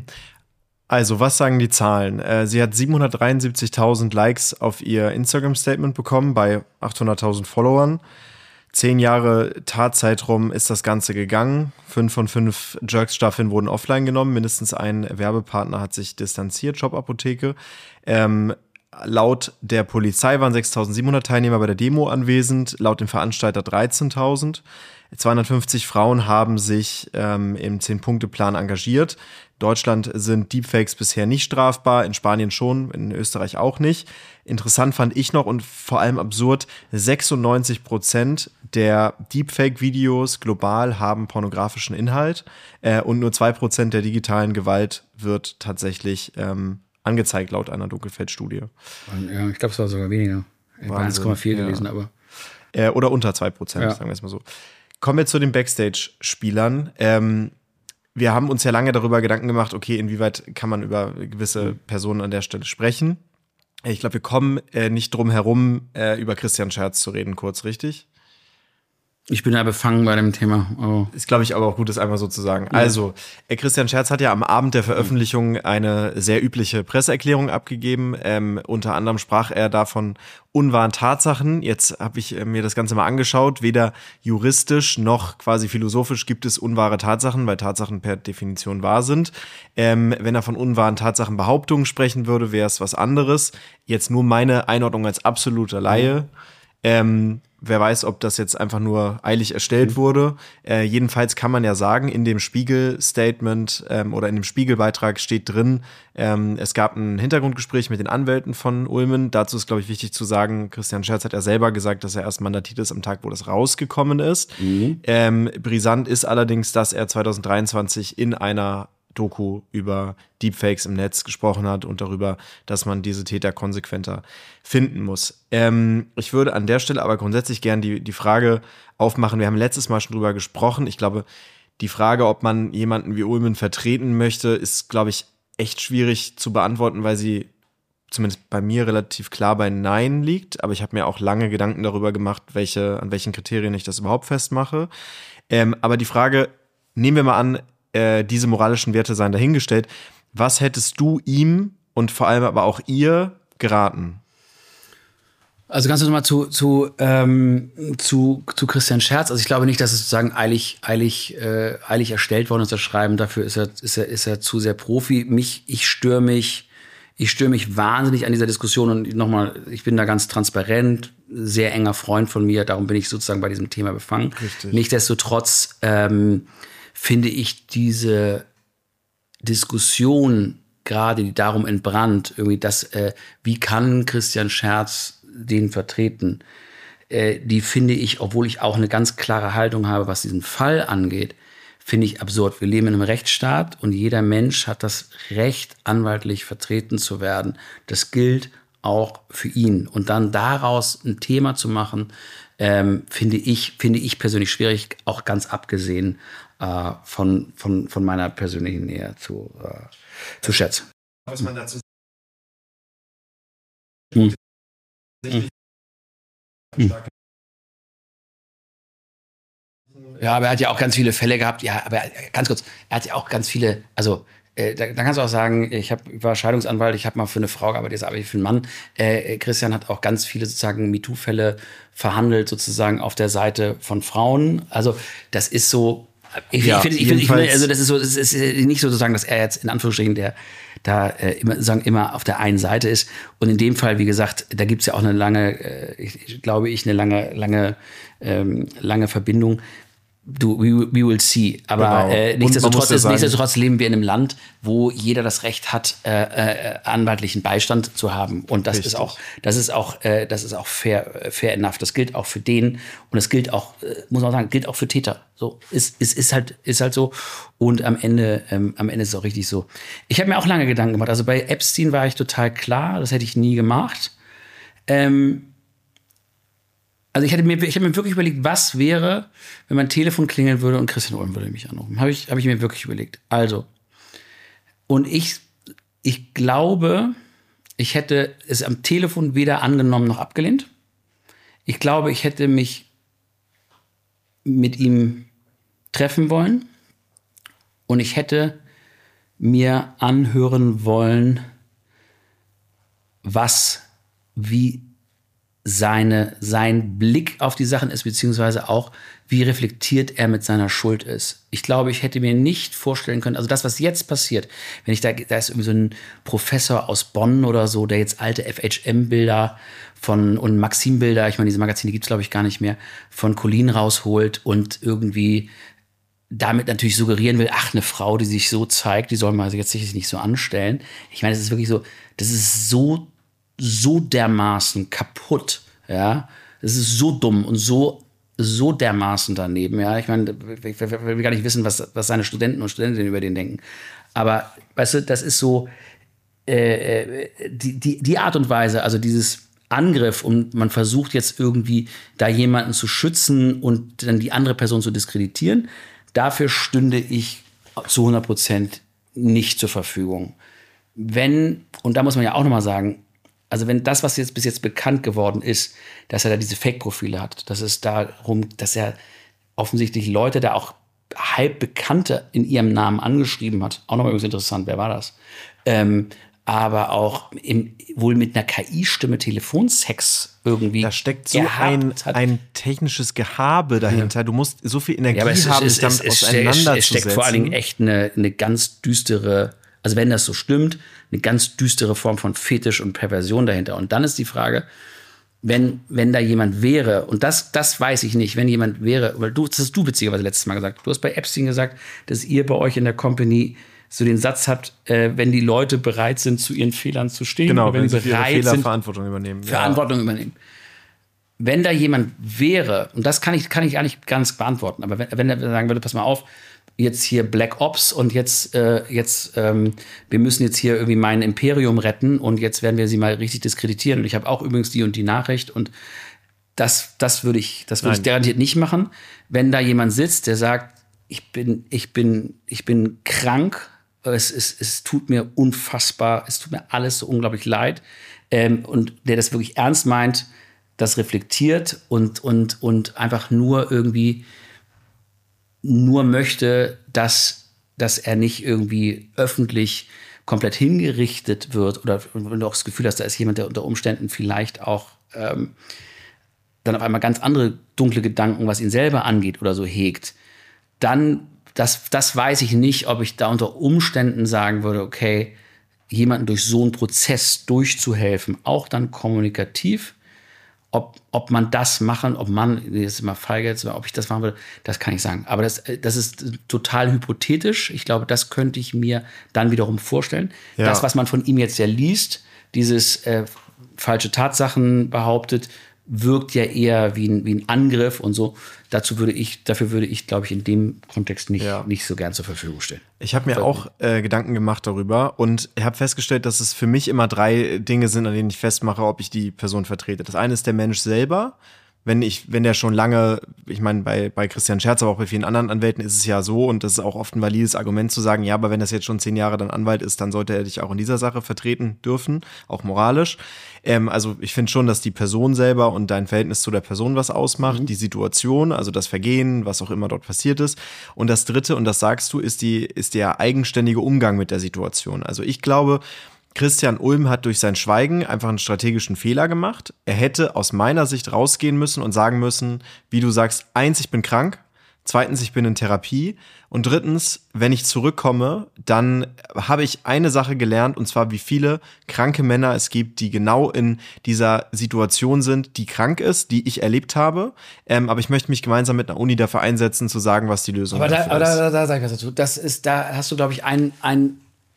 Also, was sagen die Zahlen? Äh, sie hat siebenhundertdreiundsiebzigtausend Likes auf ihr Instagram-Statement bekommen bei achthunderttausend Followern. Zehn Jahre Tatzeitraum ist das Ganze gegangen. Fünf von fünf Jerks-Staffeln wurden offline genommen. Mindestens ein Werbepartner hat sich distanziert, Shop-Apotheke. Ähm, laut der Polizei waren sechstausendsiebenhundert Teilnehmer bei der Demo anwesend, laut dem Veranstalter dreizehntausend. zweihundertfünfzig Frauen haben sich ähm, im zehn-Punkte-Plan engagiert. In Deutschland sind Deepfakes bisher nicht strafbar, in Spanien schon, in Österreich auch nicht. Interessant fand ich noch und vor allem absurd, sechsundneunzig Prozent der Deepfake-Videos global haben pornografischen Inhalt äh, und nur zwei Prozent der digitalen Gewalt wird tatsächlich ähm, angezeigt, laut einer Dunkelfeld-Studie. Ja, ich glaube, es war sogar weniger. Ich habe eins Komma vier gelesen, ja. aber. Äh, oder unter zwei Prozent, ja. sagen wir es mal so. Kommen wir zu den Backstage-Spielern. Ähm, wir haben uns ja lange darüber Gedanken gemacht, okay, inwieweit kann man über gewisse Personen an der Stelle sprechen. Ich glaube, wir kommen äh, nicht drum herum, äh, über Christian Scherz zu reden, kurz, richtig? Ich bin ja befangen bei dem Thema. Oh. Ist, glaube ich, aber auch gut, das einmal so zu sagen. Ja. Also, äh, Christian Scherz hat ja am Abend der Veröffentlichung eine sehr übliche Presseerklärung abgegeben. Ähm, unter anderem sprach er da von unwahren Tatsachen. Jetzt habe ich äh, mir das Ganze mal angeschaut. Weder juristisch noch quasi philosophisch gibt es unwahre Tatsachen, weil Tatsachen per Definition wahr sind. Ähm, wenn er von unwahren Tatsachenbehauptungen sprechen würde, wäre es was anderes. Jetzt nur meine Einordnung als absoluter Laie. Mhm. Ähm, wer weiß, ob das jetzt einfach nur eilig erstellt wurde. Äh, jedenfalls kann man ja sagen, in dem Spiegel-Statement ähm, oder in dem Spiegelbeitrag steht drin, ähm, es gab ein Hintergrundgespräch mit den Anwälten von Ulmen. Dazu ist, glaube ich, wichtig zu sagen, Christian Scherz hat ja selber gesagt, dass er erst mandatiert ist am Tag, wo das rausgekommen ist. Mhm. Ähm, brisant ist allerdings, dass er zweitausenddreiundzwanzig in einer Doku über Deepfakes im Netz gesprochen hat und darüber, dass man diese Täter konsequenter finden muss. Ähm, ich würde an der Stelle aber grundsätzlich gern die, die Frage aufmachen, wir haben letztes Mal schon drüber gesprochen, ich glaube, die Frage, ob man jemanden wie Ulmen vertreten möchte, ist, glaube ich, echt schwierig zu beantworten, weil sie zumindest bei mir relativ klar bei Nein liegt, aber ich habe mir auch lange Gedanken darüber gemacht, welche, an welchen Kriterien ich das überhaupt festmache. Ähm, aber die Frage, nehmen wir mal an, äh, diese moralischen Werte seien dahingestellt, was hättest du ihm und vor allem aber auch ihr geraten? Also ganz nochmal zu, zu, ähm, zu, zu Christian Scherz. Also ich glaube nicht, dass es sozusagen eilig, eilig, äh, eilig erstellt worden ist, das Schreiben. Dafür ist er, ist er, ist er zu sehr Profi. Mich, ich störe mich, ich störe mich wahnsinnig an dieser Diskussion. Und nochmal, ich bin da ganz transparent, sehr enger Freund von mir. Darum bin ich sozusagen bei diesem Thema befangen. Richtig. Nichtsdestotrotz ähm, finde ich diese Diskussion gerade, die darum entbrannt, irgendwie das, äh, wie kann Christian Scherz den vertreten, äh, die finde ich, obwohl ich auch eine ganz klare Haltung habe, was diesen Fall angeht, finde ich absurd. Wir leben in einem Rechtsstaat und jeder Mensch hat das Recht, anwaltlich vertreten zu werden. Das gilt auch für ihn. Und dann daraus ein Thema zu machen, ähm, finde ich, finde ich persönlich schwierig, auch ganz abgesehen äh, von, von, von meiner persönlichen Nähe zu, äh, zu Scherz. Was man dazu Hm. Hm. Ja, aber er hat ja auch ganz viele Fälle gehabt. Ja, aber ganz kurz, er hat ja auch ganz viele, also äh, da, da kannst du auch sagen, ich, hab, ich war Scheidungsanwalt, ich habe mal für eine Frau gearbeitet, jetzt arbeite ich für einen Mann. Äh, Christian hat auch ganz viele sozusagen MeToo-Fälle verhandelt, sozusagen auf der Seite von Frauen. Also das ist so, ich, Ja, ich finde, ich find, ich find, jedenfalls- also das ist so, es ist nicht so sozusagen, dass er jetzt in Anführungsstrichen der da äh, immer, sagen, immer auf der einen Seite ist. Und in dem Fall, wie gesagt, da gibt's ja auch eine lange, äh, ich, ich glaube ich, eine lange, lange, ähm, lange Verbindung. Du, we, we will see. Aber Genau. äh, Und nichtsdestotrotz, man muss ja ist, sagen- nichtsdestotrotz leben wir in einem Land, wo jeder das Recht hat, äh, äh, anwaltlichen Beistand zu haben. Und das Richtig. ist auch, das ist auch, äh, das ist auch fair, fair enough. Das gilt auch für den und das gilt auch, äh, muss man sagen, gilt auch für Täter. So ist, ist, ist halt, ist halt so. Und am Ende, ähm, am Ende ist es auch richtig so. Ich habe mir auch lange Gedanken gemacht. Also bei Epstein war ich total klar, das hätte ich nie gemacht. Ähm, Also ich hatte mir, ich habe mir wirklich überlegt, was wäre, wenn mein Telefon klingeln würde und Christian Ulm würde mich anrufen. Habe ich, habe ich mir wirklich überlegt. Also, und ich, ich glaube, ich hätte es am Telefon weder angenommen noch abgelehnt. Ich glaube, ich hätte mich mit ihm treffen wollen und ich hätte mir anhören wollen, was, wie seine, sein Blick auf die Sachen ist, beziehungsweise auch, wie reflektiert er mit seiner Schuld ist. Ich glaube, ich hätte mir nicht vorstellen können, also das, was jetzt passiert, wenn ich da, da ist irgendwie so ein Professor aus Bonn oder so, der jetzt alte F H M-Bilder von, und Maxim-Bilder, ich meine, diese Magazine gibt's glaube ich gar nicht mehr, von Colin rausholt und irgendwie damit natürlich suggerieren will, ach, eine Frau, die sich so zeigt, die soll man jetzt sich nicht so anstellen. Ich meine, es ist wirklich so, das ist so so dermaßen kaputt, ja, es ist so dumm und so so dermaßen daneben, ja, ich meine, ich will gar nicht wissen, was, was seine Studenten und Studentinnen über den denken, aber, weißt du, das ist so äh, die, die, die Art und Weise, also dieses Angriff und man versucht jetzt irgendwie da jemanden zu schützen und dann die andere Person zu diskreditieren, dafür stünde ich zu hundert Prozent nicht zur Verfügung. Wenn, und da muss man ja auch nochmal sagen, also wenn das, was jetzt bis jetzt bekannt geworden ist, dass er da diese Fake-Profile hat, dass es darum, dass er offensichtlich Leute da auch halb Bekannte in ihrem Namen angeschrieben hat, auch nochmal übrigens interessant, wer war das? Ähm, aber auch im, wohl mit einer K I-Stimme Telefonsex irgendwie. Da steckt so ein, ein technisches Gehabe dahinter. Ja. Du musst so viel Energie ja, aber es haben, ist, sich damit es, es, auseinanderzusetzen. Es steckt vor allen Dingen echt eine, eine ganz düstere, also wenn das so stimmt, eine ganz düstere Form von Fetisch und Perversion dahinter. Und dann ist die Frage, wenn, wenn da jemand wäre, und das, das weiß ich nicht, wenn jemand wäre, weil du, das hast du witzigerweise letztes Mal gesagt, du hast bei Epstein gesagt, dass ihr bei euch in der Company so den Satz habt, äh, wenn die Leute bereit sind, zu ihren Fehlern zu stehen, genau, oder wenn, wenn sie bereit bereit Fehler sind, Verantwortung übernehmen. Verantwortung ja. übernehmen. Wenn da jemand wäre, und das kann ich, kann ich gar nicht ganz beantworten, aber wenn, wenn er sagen würde, pass mal auf, jetzt hier Black Ops und jetzt, äh, jetzt ähm, wir müssen jetzt hier irgendwie mein Imperium retten und jetzt werden wir sie mal richtig diskreditieren. Und ich habe auch übrigens die und die Nachricht und das, das würde ich, das würde ich garantiert nicht machen. Wenn da jemand sitzt, der sagt, ich bin, ich bin, ich bin krank, es, es, es tut mir unfassbar, es tut mir alles so unglaublich leid. Ähm, und der das wirklich ernst meint, das reflektiert und, und, und einfach nur irgendwie nur möchte, dass, dass er nicht irgendwie öffentlich komplett hingerichtet wird oder wenn du auch das Gefühl hast, da ist jemand, der unter Umständen vielleicht auch ähm, dann auf einmal ganz andere dunkle Gedanken, was ihn selber angeht oder so hegt, dann, das, das weiß ich nicht, ob ich da unter Umständen sagen würde, okay, jemanden durch so einen Prozess durchzuhelfen, auch dann kommunikativ, ob, ob man das machen, ob man, das ist immer feige jetzt, ob ich das machen würde, das kann ich sagen. Aber das, das ist total hypothetisch. Ich glaube, das könnte ich mir dann wiederum vorstellen. Ja. Das, was man von ihm jetzt ja liest, dieses äh, falsche Tatsachen behauptet, wirkt ja eher wie ein, wie ein Angriff und so. Dazu würde ich, dafür würde ich, glaube ich, in dem Kontext nicht, ja. nicht so gern zur Verfügung stehen. Ich habe mir Folgt auch äh, Gedanken gemacht darüber und habe festgestellt, dass es für mich immer drei Dinge sind, an denen ich festmache, ob ich die Person vertrete. Das eine ist der Mensch selber. Wenn ich, wenn der schon lange, ich meine, bei, bei Christian Scherz, aber auch bei vielen anderen Anwälten ist es ja so, und das ist auch oft ein valides Argument zu sagen, ja, aber wenn das jetzt schon zehn Jahre dann Anwalt ist, dann sollte er dich auch in dieser Sache vertreten dürfen, auch moralisch. Ähm, also ich finde schon, dass die Person selber und dein Verhältnis zu der Person was ausmacht, mhm. die Situation, also das Vergehen, was auch immer dort passiert ist. Und das Dritte, und das sagst du, ist die, ist der eigenständige Umgang mit der Situation. Also ich glaube, Christian Ulm hat durch sein Schweigen einfach einen strategischen Fehler gemacht. Er hätte aus meiner Sicht rausgehen müssen und sagen müssen, wie du sagst, eins, ich bin krank, zweitens, ich bin in Therapie und drittens, wenn ich zurückkomme, dann habe ich eine Sache gelernt, und zwar, wie viele kranke Männer es gibt, die genau in dieser Situation sind, die krank ist, die ich erlebt habe. Ähm, aber ich möchte mich gemeinsam mit einer Uni dafür einsetzen, zu sagen, was die Lösung aber da, dafür aber ist. Aber da, da, da sag ich was dazu. Das ist, da hast du, glaube ich, ein, ein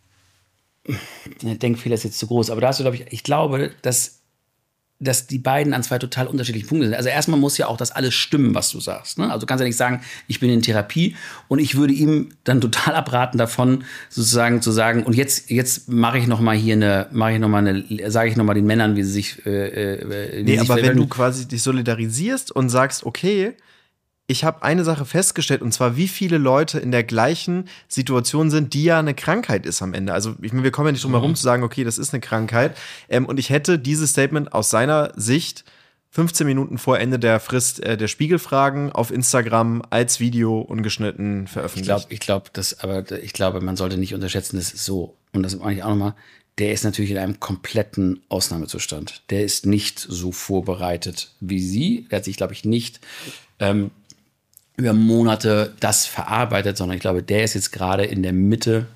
der Denkfehler ist jetzt zu groß, aber da hast du, glaube ich, ich glaube, dass, dass die beiden an zwei total unterschiedlichen Punkten sind. Also erstmal muss ja auch das alles stimmen, was du sagst. Ne? Also du kannst ja nicht sagen, ich bin in Therapie, und ich würde ihm dann total abraten davon, sozusagen zu sagen, und jetzt, jetzt mache ich noch mal hier eine, mache ich noch mal eine, sage ich noch mal den Männern, wie sie sich äh, wie Nee, sich aber wenn du quasi dich solidarisierst und sagst, okay, ich habe eine Sache festgestellt, und zwar, wie viele Leute in der gleichen Situation sind, die ja eine Krankheit ist am Ende. Also ich meine, wir kommen ja nicht drum herum mhm. zu sagen, okay, das ist eine Krankheit. Ähm, und ich hätte dieses Statement aus seiner Sicht fünfzehn Minuten vor Ende der Frist äh, der Spiegelfragen auf Instagram als Video ungeschnitten veröffentlicht. Ich glaube, ich glaube, das, aber ich glaube, man sollte nicht unterschätzen, das ist so. Und das meine ich auch nochmal. Der ist natürlich in einem kompletten Ausnahmezustand. Der ist nicht so vorbereitet wie sie. Der hat sich, glaube ich, nicht ähm, über Monate das verarbeitet, sondern ich glaube, der ist jetzt gerade in der Mitte,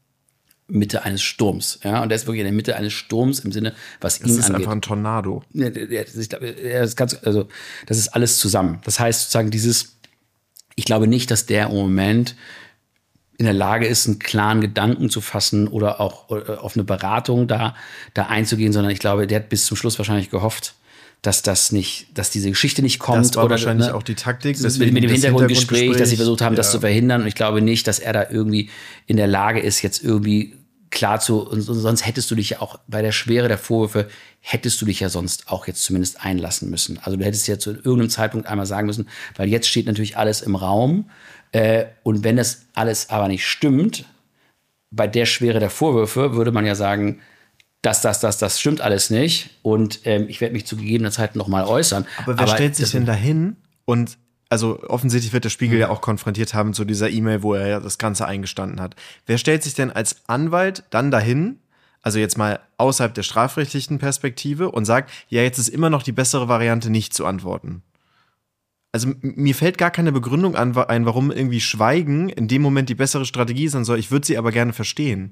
Mitte eines Sturms. Ja? Und der ist wirklich in der Mitte eines Sturms im Sinne, was ihn angeht. Das ist einfach ein Tornado. Ja, ich glaube, er ist ganz, also, das ist alles zusammen. Das heißt sozusagen dieses, ich glaube nicht, dass der im Moment in der Lage ist, einen klaren Gedanken zu fassen oder auch auf eine Beratung da, da einzugehen, sondern ich glaube, der hat bis zum Schluss wahrscheinlich gehofft, dass das nicht, dass diese Geschichte nicht kommt. Das war oder wahrscheinlich ne, auch die Taktik. Mit, mit dem Hintergrundgespräch, Hintergrund dass sie versucht haben, ja. das zu verhindern. Und ich glaube nicht, dass er da irgendwie in der Lage ist, jetzt irgendwie klar zu, und sonst hättest du dich ja auch bei der Schwere der Vorwürfe, hättest du dich ja sonst auch jetzt zumindest einlassen müssen. Also du hättest ja zu irgendeinem Zeitpunkt einmal sagen müssen, weil jetzt steht natürlich alles im Raum. Äh, und wenn das alles aber nicht stimmt, bei der Schwere der Vorwürfe würde man ja sagen, das, das, das, das stimmt alles nicht, und ähm, ich werde mich zu gegebener Zeit noch mal äußern. Aber wer Aber stellt sich denn dahin? Und also offensichtlich wird der Spiegel mhm. ja auch konfrontiert haben zu dieser E-Mail, wo er ja das Ganze eingestanden hat. Wer stellt sich denn als Anwalt dann dahin, also jetzt mal außerhalb der strafrechtlichen Perspektive, und sagt, ja, jetzt ist immer noch die bessere Variante, nicht zu antworten? Also mir fällt gar keine Begründung ein, warum irgendwie Schweigen in dem Moment die bessere Strategie sein soll. Ich würde sie aber gerne verstehen.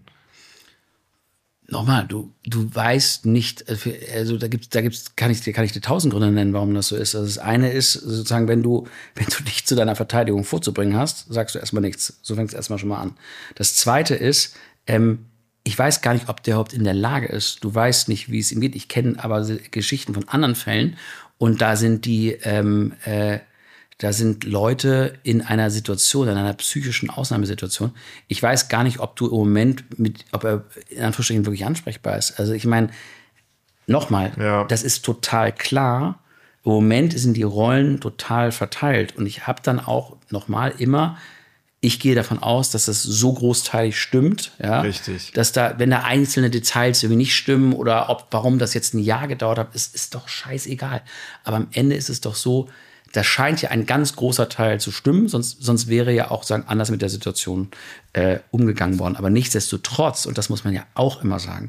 Nochmal, du, du weißt nicht, also da gibt's, da gibt's, kann ich dir, kann ich dir tausend Gründe nennen, warum das so ist. Also das eine ist sozusagen, wenn du, wenn du dich zu deiner Verteidigung vorzubringen hast, sagst du erstmal nichts. So fängt es erstmal schon mal an. Das zweite ist, ähm, ich weiß gar nicht, ob der überhaupt in der Lage ist. Du weißt nicht, wie es ihm geht. Ich kenne aber Geschichten von anderen Fällen, und da sind die, ähm, äh, da sind Leute in einer Situation, in einer psychischen Ausnahmesituation. Ich weiß gar nicht, ob du im Moment mit, ob er in Anführungsstrichen wirklich ansprechbar ist. Also ich meine, nochmal, ja. das ist total klar. Im Moment sind die Rollen total verteilt. Und ich habe dann auch nochmal immer Ich gehe davon aus, dass das so großteilig stimmt, ja, Richtig. dass da, wenn da einzelne Details irgendwie nicht stimmen oder ob, warum das jetzt ein Jahr gedauert hat, ist, ist doch scheißegal. Aber am Ende ist es doch so, da scheint ja ein ganz großer Teil zu stimmen, sonst, sonst wäre ja auch sagen, anders mit der Situation äh, umgegangen worden. Aber nichtsdestotrotz, und das muss man ja auch immer sagen,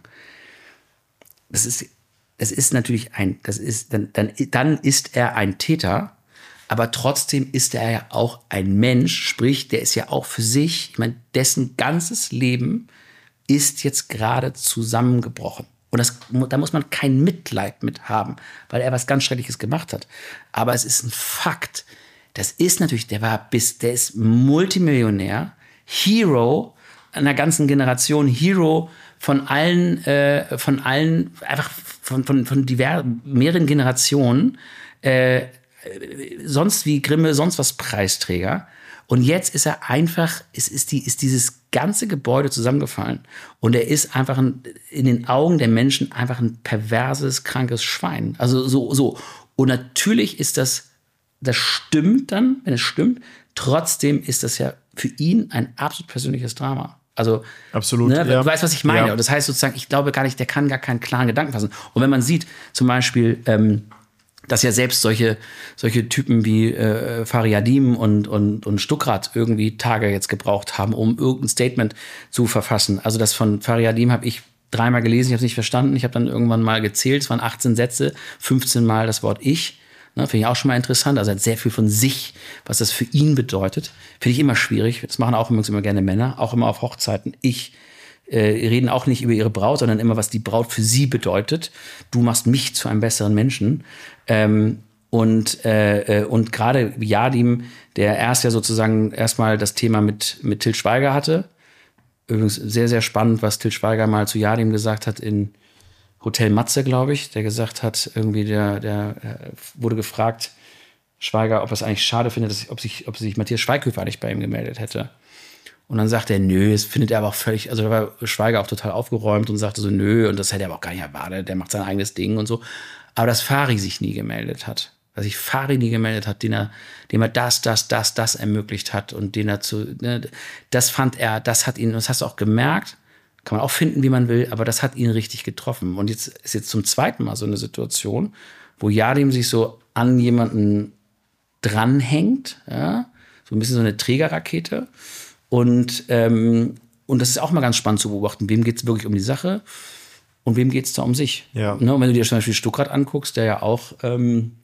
das ist, das ist natürlich ein, das ist, dann, dann, dann ist er ein Täter. Aber trotzdem ist er ja auch ein Mensch, sprich, der ist ja auch für sich, ich meine, dessen ganzes Leben ist jetzt gerade zusammengebrochen. Und das, da muss man kein Mitleid mit haben, weil er was ganz Schreckliches gemacht hat. Aber es ist ein Fakt. Das ist natürlich, der war bis, der ist Multimillionär, Hero einer ganzen Generation, Hero von allen, äh, von allen, einfach von, von, von diversen, mehreren Generationen, äh, sonst wie Grimme, sonst was Preisträger. Und jetzt ist er einfach, es ist, die, ist dieses ganze Gebäude zusammengefallen. Und er ist einfach ein, in den Augen der Menschen einfach ein perverses, krankes Schwein. Also so, so. Und natürlich ist das, das stimmt dann, wenn es stimmt. Trotzdem ist das ja für ihn ein absolut persönliches Drama. Also, absolut. Ne, ja. Du weißt, was ich meine. Ja. Und das heißt sozusagen, ich glaube gar nicht, der kann gar keinen klaren Gedanken fassen. Und wenn man sieht, zum Beispiel, ähm, dass ja selbst solche, solche Typen wie äh, Fariadim und, und, und Stuckrad irgendwie Tage jetzt gebraucht haben, um irgendein Statement zu verfassen. Also das von Fariadim habe ich dreimal gelesen, ich habe es nicht verstanden. Ich habe dann irgendwann mal gezählt, es waren achtzehn Sätze, fünfzehn Mal das Wort Ich. Ne, finde ich auch schon mal interessant. Also er hat sehr viel von sich, was das für ihn bedeutet. Finde ich immer schwierig. Das machen auch übrigens immer gerne Männer, auch immer auf Hochzeiten. Ich äh, reden auch nicht über ihre Braut, sondern immer, was die Braut für sie bedeutet. Du machst mich zu einem besseren Menschen. Ähm, und äh, und gerade Jardim, der erst ja sozusagen erstmal das Thema mit, mit Til Schweiger hatte. Übrigens sehr, sehr spannend, was Til Schweiger mal zu Jardim gesagt hat in Hotel Matze, glaube ich, der gesagt hat, irgendwie der, der äh, wurde gefragt, Schweiger, ob er es eigentlich schade findet, dass, ob, sich, ob sich Matthias Schweighöfer nicht bei ihm gemeldet hätte. Und dann sagt er, nö, das findet er aber auch völlig, also da war Schweiger auch total aufgeräumt und sagte so, nö, und das hätte er aber auch gar nicht erwartet, der macht sein eigenes Ding und so. Aber dass Fari sich nie gemeldet hat, dass sich Fari nie gemeldet hat, den er, dem er das, das, das, das ermöglicht hat und den er zu, ne, das fand er, das hat ihn, das hast du auch gemerkt, kann man auch finden, wie man will, aber das hat ihn richtig getroffen. Und jetzt ist jetzt zum zweiten Mal so eine Situation, wo Jardim sich so an jemanden dranhängt, ja, so ein bisschen so eine Trägerrakete. Und, ähm, und das ist auch mal ganz spannend zu beobachten, wem geht es wirklich um die Sache und wem geht es da um sich. Ja. Ne, und wenn du dir zum Beispiel Stuckrad anguckst, der ja auch, ähm,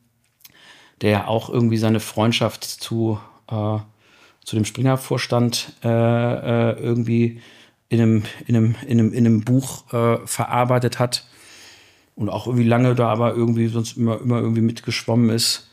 der ja auch irgendwie seine Freundschaft zu, äh, zu dem Springer-Vorstand äh, äh, irgendwie in einem, in einem, in einem, in einem Buch äh, verarbeitet hat und auch irgendwie lange da aber irgendwie sonst immer, immer irgendwie mitgeschwommen ist,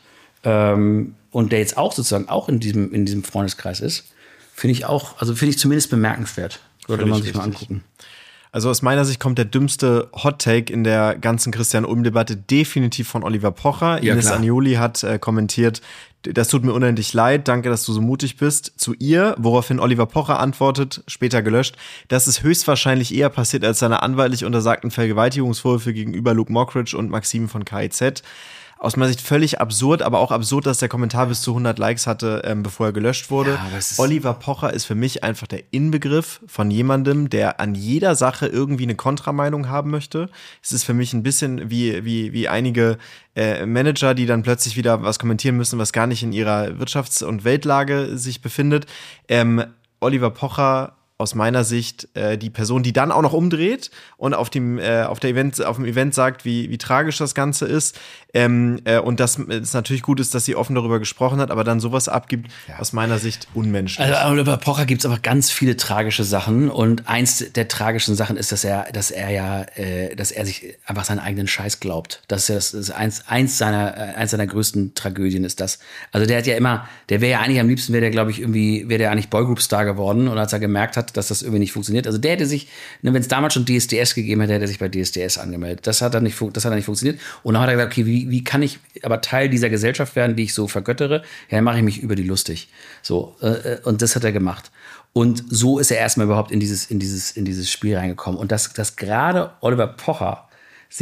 ähm, und der jetzt auch sozusagen auch in diesem, in diesem Freundeskreis ist, finde ich auch, also finde ich zumindest bemerkenswert. Sollte man sich mal angucken. Also aus meiner Sicht kommt der dümmste Hot-Take in der ganzen Christian-Ulm-Debatte definitiv von Oliver Pocher. Ja, Ines klar. Agnoli hat äh, kommentiert, das tut mir unendlich leid, danke, dass du so mutig bist, zu ihr, woraufhin Oliver Pocher antwortet, später gelöscht, dass es höchstwahrscheinlich eher passiert als seine anwaltlich untersagten Vergewaltigungsvorwürfe gegenüber Luke Mockridge und Maxim von K I Z. Aus meiner Sicht völlig absurd, aber auch absurd, dass der Kommentar bis zu hundert Likes hatte, ähm, bevor er gelöscht wurde. Ja, aber es ist- Oliver Pocher ist für mich einfach der Inbegriff von jemandem, der an jeder Sache irgendwie eine Kontrameinung haben möchte. Es ist für mich ein bisschen wie, wie, wie einige äh, Manager, die dann plötzlich wieder was kommentieren müssen, was gar nicht in ihrer Wirtschafts- und Weltlage sich befindet. Ähm, Oliver Pocher aus meiner Sicht äh, die Person, die dann auch noch umdreht und auf dem äh, auf der Event auf dem Event sagt, wie wie tragisch das Ganze ist, ähm, äh, und dass es natürlich gut ist, dass sie offen darüber gesprochen hat, aber dann sowas abgibt, ja. Aus meiner Sicht unmenschlich. Also Oliver Pocher gibt es aber ganz viele tragische Sachen und eins der tragischen Sachen ist, dass er, dass er ja, äh, dass er sich einfach seinen eigenen Scheiß glaubt. Das ist ja das ist eins, eins seiner, äh, eins seiner größten Tragödien ist das. Also der hat ja immer, der wäre ja eigentlich am liebsten wäre der, glaube ich, irgendwie wäre der eigentlich Boygroup-Star geworden und als er gemerkt hat, dass das irgendwie nicht funktioniert. Also der hätte sich, ne, wenn es damals schon D S D S gegeben hätte, hätte er sich bei D S D S angemeldet. Das hat dann nicht, das hat dann nicht funktioniert. Und dann hat er gesagt, okay, wie, wie kann ich aber Teil dieser Gesellschaft werden, die ich so vergöttere? Ja, dann mache ich mich über die lustig. So, äh, und das hat er gemacht. Und so ist er erstmal überhaupt in dieses, in dieses, in dieses Spiel reingekommen. Und dass, dass gerade Oliver Pocher sich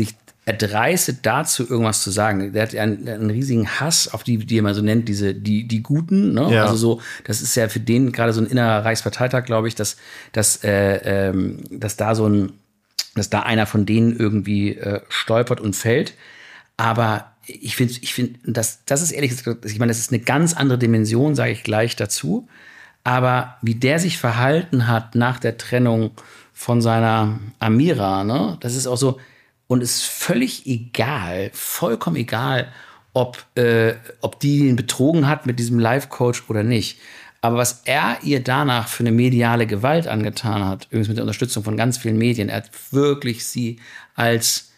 erdreistet dazu, irgendwas zu sagen. Der hat einen, einen riesigen Hass auf die, die er mal so nennt, diese, die, die Guten, ne? Ja. Also so, das ist ja für den gerade so ein innerer Reichsparteitag, glaube ich, dass, dass, äh, ähm, dass da so ein, dass da einer von denen irgendwie äh, stolpert und fällt. Aber ich finde, ich finde, das, das ist ehrlich gesagt, ich meine, das ist eine ganz andere Dimension, sage ich gleich dazu. Aber wie der sich verhalten hat nach der Trennung von seiner Amira, ne, das ist auch so, und es ist völlig egal, vollkommen egal, ob, äh, ob die ihn betrogen hat mit diesem Life-Coach oder nicht. Aber was er ihr danach für eine mediale Gewalt angetan hat, übrigens mit der Unterstützung von ganz vielen Medien, er hat wirklich sie als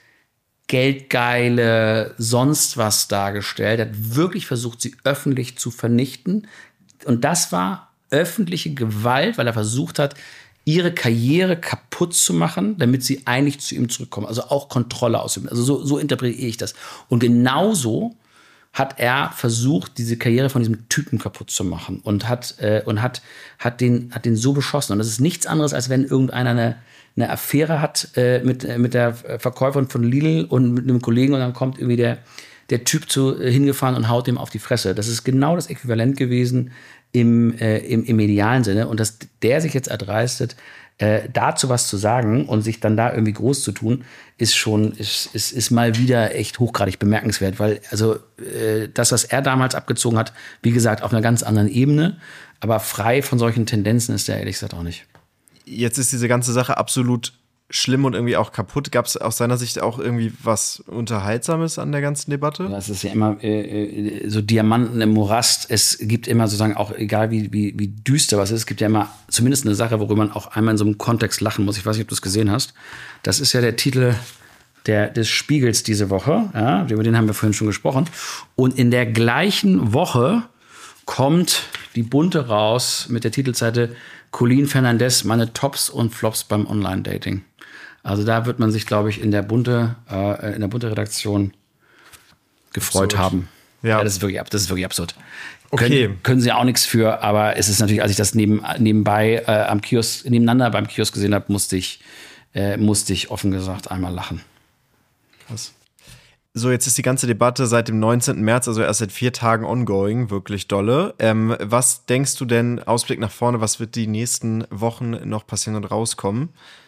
geldgeile sonst was dargestellt. Er hat wirklich versucht, sie öffentlich zu vernichten. Und das war öffentliche Gewalt, weil er versucht hat, ihre Karriere kaputt zu machen, damit sie eigentlich zu ihm zurückkommen. Also auch Kontrolle ausüben. Also so, so interpretiere ich das. Und genauso hat er versucht, diese Karriere von diesem Typen kaputt zu machen und hat äh, und hat hat den hat den so beschossen. Und das ist nichts anderes, als wenn irgendeiner eine eine Affäre hat äh, mit äh, mit der Verkäuferin von Lidl und mit einem Kollegen und dann kommt irgendwie der der Typ zu äh, hingefahren und haut ihm auf die Fresse. Das ist genau das Äquivalent gewesen im äh, im, im medialen Sinne. Und dass der sich jetzt erdreistet, äh, dazu was zu sagen und sich dann da irgendwie groß zu tun, ist schon, ist, ist, ist mal wieder echt hochgradig bemerkenswert, weil also äh, das, was er damals abgezogen hat, wie gesagt, auf einer ganz anderen Ebene, aber frei von solchen Tendenzen ist er ehrlich gesagt auch nicht. Jetzt ist diese ganze Sache absolut schlimm und irgendwie auch kaputt. Gab es aus seiner Sicht auch irgendwie was Unterhaltsames an der ganzen Debatte? Das ist ja immer äh, so Diamanten im Morast. Es gibt immer sozusagen auch, egal wie, wie, wie düster was ist, es gibt ja immer zumindest eine Sache, worüber man auch einmal in so einem Kontext lachen muss. Ich weiß nicht, ob du es gesehen hast. Das ist ja der Titel der, des Spiegels diese Woche. Ja, über den haben wir vorhin schon gesprochen. Und in der gleichen Woche kommt die Bunte raus mit der Titelseite Colin Fernandez, meine Tops und Flops beim Online-Dating. Also da wird man sich, glaube ich, in der bunte, äh, in der bunte Redaktion gefreut absurd haben. Ja. ja, das ist wirklich, das ist wirklich absurd. Okay. Können, können sie auch nichts für, aber es ist natürlich, als ich das neben, nebenbei äh, am Kiosk, nebeneinander beim Kiosk gesehen habe, musste ich, äh, musste ich offen gesagt einmal lachen. Krass. So, jetzt ist die ganze Debatte seit dem neunzehnten März, also erst seit vier Tagen ongoing, wirklich dolle. Ähm, was denkst du denn, Ausblick nach vorne, was wird die nächsten Wochen noch passieren und rauskommen?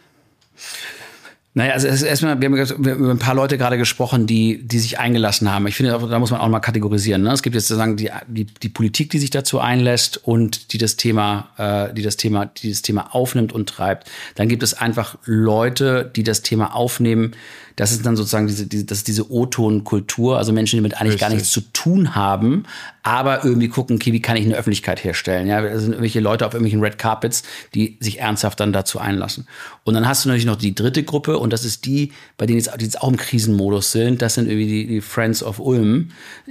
Naja, also erstmal, wir haben über ein paar Leute gerade gesprochen, die, die sich eingelassen haben. Ich finde, da muss man auch mal kategorisieren. Ne? Es gibt jetzt sozusagen die, die, die Politik, die sich dazu einlässt und die das Thema, äh, die das Thema, die das Thema aufnimmt und treibt. Dann gibt es einfach Leute, die das Thema aufnehmen. Das ist dann sozusagen diese, diese, das ist diese O-Ton-Kultur, also Menschen, die mit eigentlich Richtig. gar nichts zu tun haben, aber irgendwie gucken, okay, wie kann ich eine Öffentlichkeit herstellen? Ja, das sind irgendwelche Leute auf irgendwelchen Red Carpets, die sich ernsthaft dann dazu einlassen. Und dann hast du natürlich noch die dritte Gruppe und das ist die, bei denen jetzt, die jetzt auch im Krisenmodus sind. Das sind irgendwie die, die Friends of Ulm,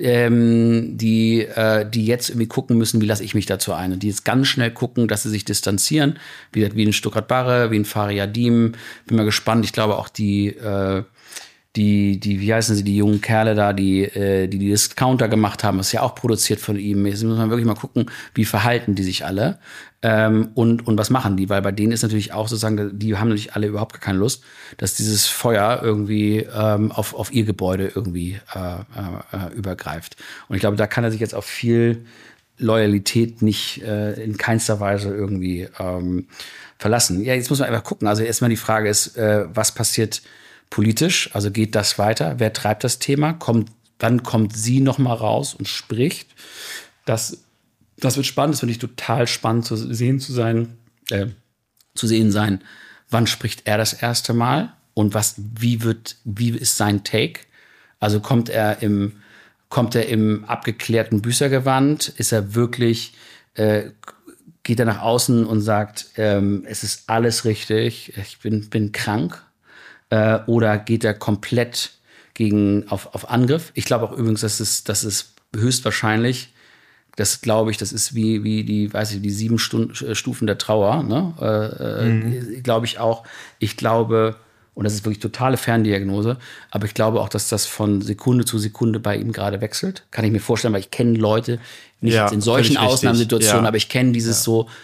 ähm, die, äh, die jetzt irgendwie gucken müssen, wie lasse ich mich dazu ein? Und die jetzt ganz schnell gucken, dass sie sich distanzieren, wie, wie ein Stuttgart Barre, wie ein Fariadim. Bin mal gespannt. Ich glaube auch die äh, Die, die, wie heißen sie, die jungen Kerle da, die, äh, die die Discounter gemacht haben, ist ja auch produziert von ihm. Jetzt muss man wirklich mal gucken, wie verhalten die sich alle ähm, und, und was machen die, weil bei denen ist natürlich auch sozusagen, die haben natürlich alle überhaupt keine Lust, dass dieses Feuer irgendwie ähm, auf, auf ihr Gebäude irgendwie äh, äh, übergreift. Und ich glaube, da kann er sich jetzt auf viel Loyalität nicht äh, in keinster Weise irgendwie ähm, verlassen. Ja, jetzt muss man einfach gucken. Also erstmal die Frage ist, äh, was passiert politisch, also geht das weiter? Wer treibt das Thema? Kommt, dann kommt sie noch mal raus und spricht. Das, das wird spannend. Das finde ich total spannend zu sehen zu sein, äh, zu sehen sein. Wann spricht er das erste Mal? Und was, wie wird, wie ist sein Take? Also kommt er im, kommt er im abgeklärten Büßergewand? Ist er wirklich, äh, geht er nach außen und sagt, ähm, es ist alles richtig, ich bin, bin krank? Äh, oder geht er komplett gegen, auf, auf Angriff? Ich glaube auch übrigens, das ist, das ist höchstwahrscheinlich, das glaube ich, das ist wie, wie die, weiß ich, die sieben Stunden, Stufen der Trauer, ne? Äh, mhm. Glaube ich auch. Ich glaube, und das ist wirklich totale Ferndiagnose, aber ich glaube auch, dass das von Sekunde zu Sekunde bei ihm gerade wechselt. Kann ich mir vorstellen, weil ich kenne Leute, nicht ja, in solchen Ausnahmesituationen, ja. aber ich kenne dieses ja. so,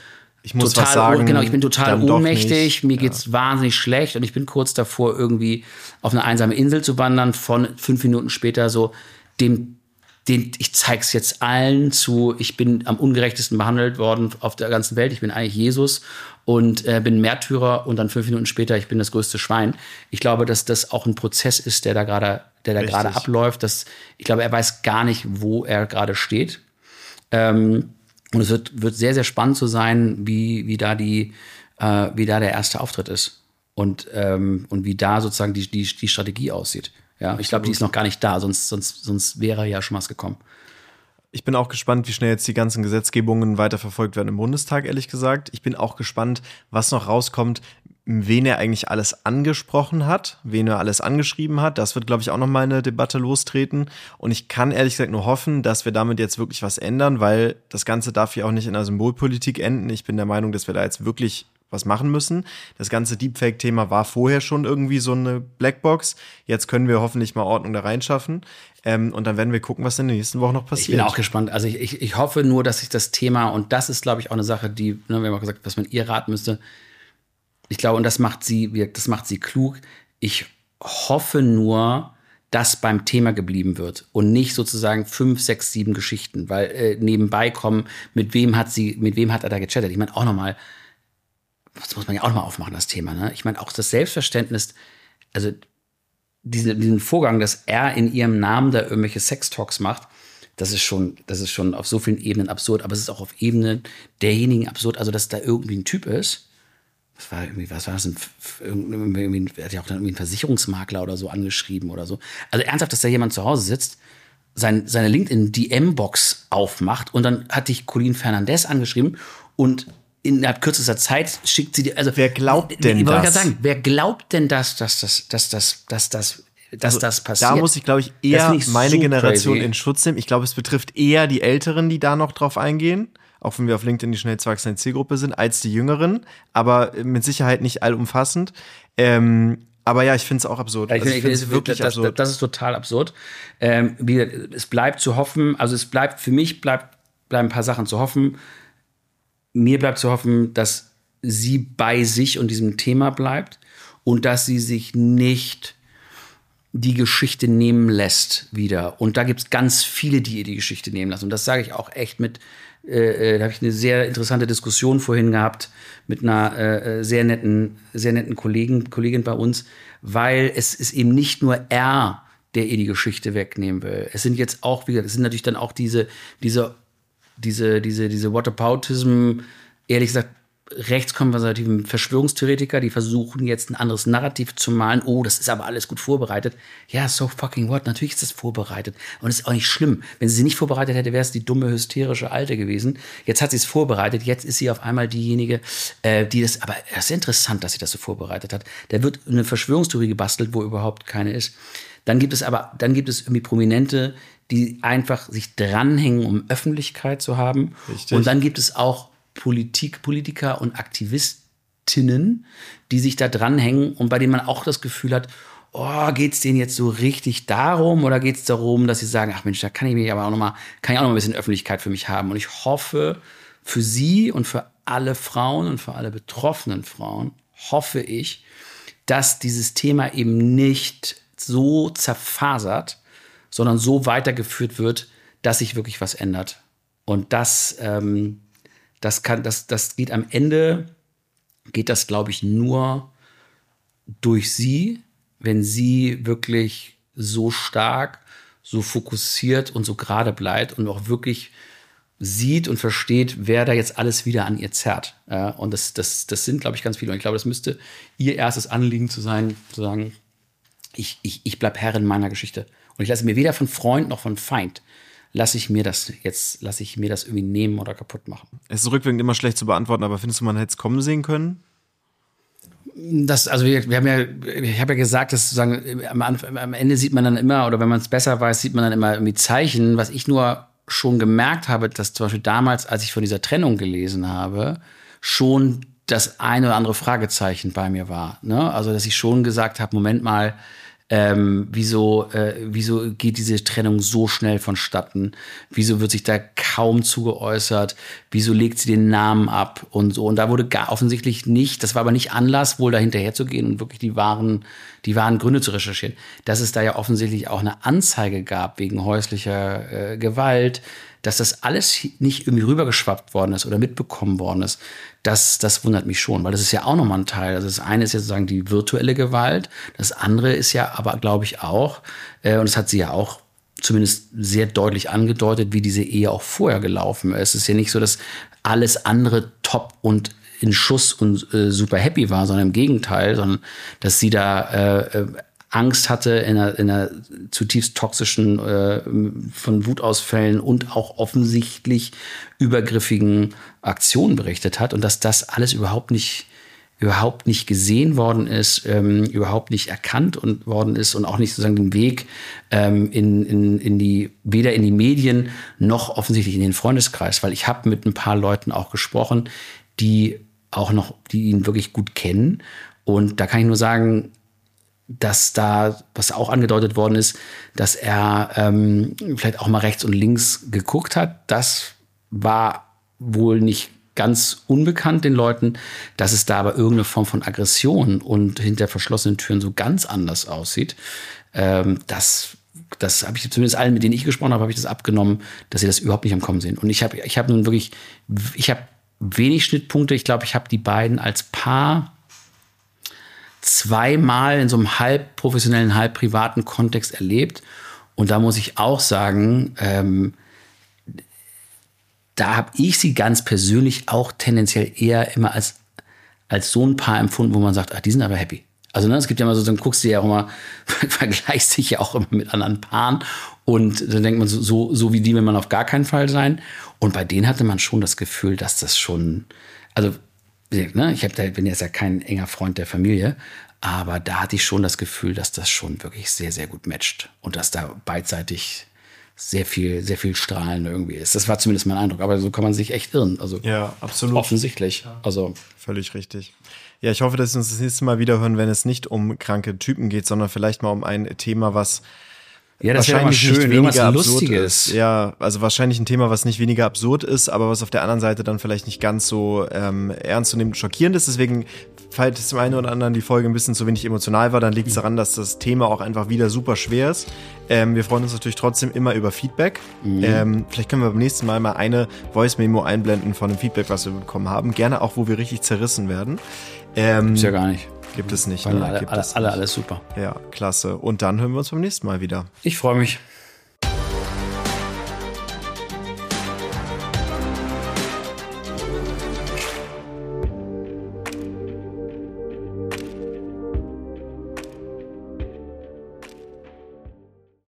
ich muss total, was sagen. Genau, ich bin total ohnmächtig, mir ja. geht's wahnsinnig schlecht und ich bin kurz davor, irgendwie auf eine einsame Insel zu wandern, von fünf Minuten später so, dem, den, ich zeig's jetzt allen zu, ich bin am ungerechtesten behandelt worden auf der ganzen Welt, ich bin eigentlich Jesus und äh, bin Märtyrer und dann fünf Minuten später, ich bin das größte Schwein. Ich glaube, dass das auch ein Prozess ist, der da gerade, der da gerade abläuft. Dass, ich glaube, er weiß gar nicht, wo er gerade steht. Ähm, und es wird, wird sehr, sehr spannend zu sein, wie, wie da die, äh, wie da der erste Auftritt ist und, ähm, und wie da sozusagen die, die, die Strategie aussieht. Ja, ich glaube, die ist noch gar nicht da, sonst, sonst, sonst wäre ja schon was gekommen. Ich bin auch gespannt, wie schnell jetzt die ganzen Gesetzgebungen weiterverfolgt werden im Bundestag, ehrlich gesagt. Ich bin auch gespannt, was noch rauskommt, wen er eigentlich alles angesprochen hat, wen er alles angeschrieben hat. Das wird, glaube ich, auch noch mal eine Debatte lostreten. Und ich kann ehrlich gesagt nur hoffen, dass wir damit jetzt wirklich was ändern, weil das Ganze darf ja auch nicht in einer Symbolpolitik enden. Ich bin der Meinung, dass wir da jetzt wirklich was machen müssen. Das ganze Deepfake-Thema war vorher schon irgendwie so eine Blackbox. Jetzt können wir hoffentlich mal Ordnung da reinschaffen. Ähm, und dann werden wir gucken, was in den nächsten Wochen noch passiert. Ich bin auch gespannt. Also ich, ich, ich hoffe nur, dass sich das Thema, und das ist, glaube ich, auch eine Sache, die, ne, wir haben auch gesagt, was man ihr raten müsste. Ich glaube, und das macht sie, das macht sie klug. Ich hoffe nur, dass beim Thema geblieben wird und nicht sozusagen fünf, sechs, sieben Geschichten, weil äh, nebenbei kommen, mit wem hat sie, mit wem hat er da gechattet? Ich meine auch nochmal, das muss man ja auch nochmal aufmachen, das Thema. Ne? Ich meine auch das Selbstverständnis, also diese, diesen Vorgang, dass er in ihrem Namen da irgendwelche Sextalks macht, das ist schon, das ist schon auf so vielen Ebenen absurd, aber es ist auch auf Ebene derjenigen absurd, also dass da irgendwie ein Typ ist. Was war irgendwie, was war das? Ein, irgendwie, er hat ja auch dann irgendwie einen Versicherungsmakler oder so angeschrieben oder so. Also ernsthaft, dass da jemand zu Hause sitzt, sein, seine LinkedIn-D M-Box aufmacht und dann hat dich Colin Fernandez angeschrieben und innerhalb kürzester Zeit schickt sie dir, also wer glaubt denn ich das? Wollte sagen, wer glaubt denn das, dass das, dass das, dass das, dass also, das passiert? Da muss ich, glaube ich, eher ich meine so Generation crazy. in Schutz nehmen. Ich glaube, es betrifft eher die Älteren, die da noch drauf eingehen, auch wenn wir auf LinkedIn die schnell wachsende Zielgruppe sind, als die Jüngeren, aber mit Sicherheit nicht allumfassend. Ähm, aber ja, ich finde es auch absurd. Ja, ich also finde es wirklich das, absurd. Das ist total absurd. Ähm, wie, es bleibt zu hoffen, also es bleibt, für mich bleibt, bleiben ein paar Sachen zu hoffen. Mir bleibt zu hoffen, dass sie bei sich und diesem Thema bleibt und dass sie sich nicht die Geschichte nehmen lässt wieder. Und da gibt es ganz viele, die ihr die Geschichte nehmen lassen. Und das sage ich auch echt mit, äh, da habe ich eine sehr interessante Diskussion vorhin gehabt mit einer äh, sehr netten, sehr netten Kollegen, Kollegin bei uns, weil es ist eben nicht nur er, der ihr die Geschichte wegnehmen will. Es sind jetzt auch, wie gesagt, es sind natürlich dann auch diese, diese, diese, diese, diese Whataboutism, ehrlich gesagt, rechtskonservativen Verschwörungstheoretiker, die versuchen jetzt ein anderes Narrativ zu malen. Oh, das ist aber alles gut vorbereitet. Ja, so fucking what? Natürlich ist das vorbereitet. Und es ist auch nicht schlimm. Wenn sie sie nicht vorbereitet hätte, wäre es die dumme, hysterische Alte gewesen. Jetzt hat sie es vorbereitet. Jetzt ist sie auf einmal diejenige, äh, die das, aber es ist interessant, dass sie das so vorbereitet hat. Da wird eine Verschwörungstheorie gebastelt, wo überhaupt keine ist. Dann gibt es aber, dann gibt es irgendwie Prominente, die einfach sich dranhängen, um Öffentlichkeit zu haben. Richtig. Und dann gibt es auch Politik, Politiker und Aktivistinnen, die sich da dranhängen und bei denen man auch das Gefühl hat, oh, geht's denen jetzt so richtig darum oder geht's darum, dass sie sagen, ach Mensch, da kann ich mich aber auch noch mal, kann ich auch noch mal ein bisschen Öffentlichkeit für mich haben. Und ich hoffe für sie und für alle Frauen und für alle betroffenen Frauen, hoffe ich, dass dieses Thema eben nicht so zerfasert, sondern so weitergeführt wird, dass sich wirklich was ändert. Und das, ähm, Das kann, das, das geht am Ende, geht das, glaube ich, nur durch sie, wenn sie wirklich so stark, so fokussiert und so gerade bleibt und auch wirklich sieht und versteht, wer da jetzt alles wieder an ihr zerrt. Ja, und das, das, das sind, glaube ich, ganz viele. Und ich glaube, das müsste ihr erstes Anliegen zu sein, zu sagen, ich, ich, ich bleibe Herrin meiner Geschichte. Und ich lasse mir weder von Freund noch von Feind lasse ich mir das jetzt, lasse ich mir das irgendwie nehmen oder kaputt machen. Es ist rückwirkend immer schlecht zu beantworten, aber findest du, man hätte es kommen sehen können? Das, also wir, wir haben ja, ich habe ja gesagt, dass sozusagen am, am Ende sieht man dann immer, oder wenn man es besser weiß, sieht man dann immer irgendwie Zeichen. Was ich nur schon gemerkt habe, dass zum Beispiel damals, als ich von dieser Trennung gelesen habe, schon das eine oder andere Fragezeichen bei mir war. Ne? Also dass ich schon gesagt habe, Moment mal, Ähm, wieso, äh, wieso geht diese Trennung so schnell vonstatten? Wieso wird sich da kaum zugeäußert? Wieso legt sie den Namen ab und so? Und da wurde gar offensichtlich nicht, das war aber nicht Anlass, wohl da hinterher zu gehen und wirklich die wahren, die wahren Gründe zu recherchieren. Dass es da ja offensichtlich auch eine Anzeige gab wegen häuslicher äh, Gewalt, dass das alles nicht irgendwie rübergeschwappt worden ist oder mitbekommen worden ist, das, das wundert mich schon, weil das ist ja auch nochmal ein Teil. Also das eine ist ja sozusagen die virtuelle Gewalt, das andere ist ja aber, glaube ich, auch, äh, und das hat sie ja auch zumindest sehr deutlich angedeutet, wie diese Ehe auch vorher gelaufen ist. Es ist ja nicht so, dass alles andere top und in Schuss und äh, super happy war, sondern im Gegenteil, sondern dass sie da äh, Angst hatte in einer, in einer zutiefst toxischen, äh, von Wutausfällen und auch offensichtlich übergriffigen Aktionen berichtet hat und dass das alles überhaupt nicht, überhaupt nicht gesehen worden ist, ähm, überhaupt nicht erkannt und worden ist und auch nicht sozusagen den Weg ähm, in, in, in die, weder in die Medien noch offensichtlich in den Freundeskreis, weil ich habe mit ein paar Leuten auch gesprochen, die auch noch, die ihn wirklich gut kennen und da kann ich nur sagen, dass da, was auch angedeutet worden ist, dass er ähm, vielleicht auch mal rechts und links geguckt hat. Das war wohl nicht ganz unbekannt den Leuten, dass es da aber irgendeine Form von Aggression und hinter verschlossenen Türen so ganz anders aussieht. Ähm, das das habe ich zumindest allen, mit denen ich gesprochen habe, habe ich das abgenommen, dass sie das überhaupt nicht am Kommen sehen. Und ich habe ich habe nun wirklich, ich habe wenig Schnittpunkte. Ich glaube, ich habe die beiden als Paar zweimal in so einem halb professionellen, halb privaten Kontext erlebt. Und da muss ich auch sagen, ähm, da habe ich sie ganz persönlich auch tendenziell eher immer als, als so ein Paar empfunden, wo man sagt, ach, die sind aber happy. Also ne, es gibt ja immer so, dann guckst du ja auch immer, vergleichst dich ja auch immer mit anderen Paaren. Und dann denkt man so, so, so wie die will man auf gar keinen Fall sein. Und bei denen hatte man schon das Gefühl, dass das schon, also ne, ich hab da, bin jetzt ja kein enger Freund der Familie, aber da hatte ich schon das Gefühl, dass das schon wirklich sehr, sehr gut matcht und dass da beidseitig sehr viel, sehr viel Strahlen irgendwie ist. Das war zumindest mein Eindruck, aber so kann man sich echt irren. Also ja, absolut. Offensichtlich. Also völlig richtig. Ja, ich hoffe, dass wir uns das nächste Mal wieder hören, wenn es nicht um kranke Typen geht, sondern vielleicht mal um ein Thema, was ja, das wahrscheinlich schön, nicht weniger absurd Lustiges. ist. Ja, also wahrscheinlich ein Thema, was nicht weniger absurd ist, aber was auf der anderen Seite dann vielleicht nicht ganz so ähm, ernst zu nehmen und schockierend ist. Deswegen, falls es zum einen oder anderen die Folge ein bisschen zu wenig emotional war, dann liegt es daran, dass das Thema auch einfach wieder super schwer ist. Ähm, wir freuen uns natürlich trotzdem immer über Feedback. Mhm. Ähm, vielleicht können wir beim nächsten Mal mal eine Voice-Memo einblenden von dem Feedback, was wir bekommen haben. Gerne auch, wo wir richtig zerrissen werden. Ähm, ist ja gar nicht. Gibt es nicht. Ne? Ne? Alle, Gibt alle, es alle, nicht. alles super. Ja, klasse. Und dann hören wir uns beim nächsten Mal wieder. Ich freue mich.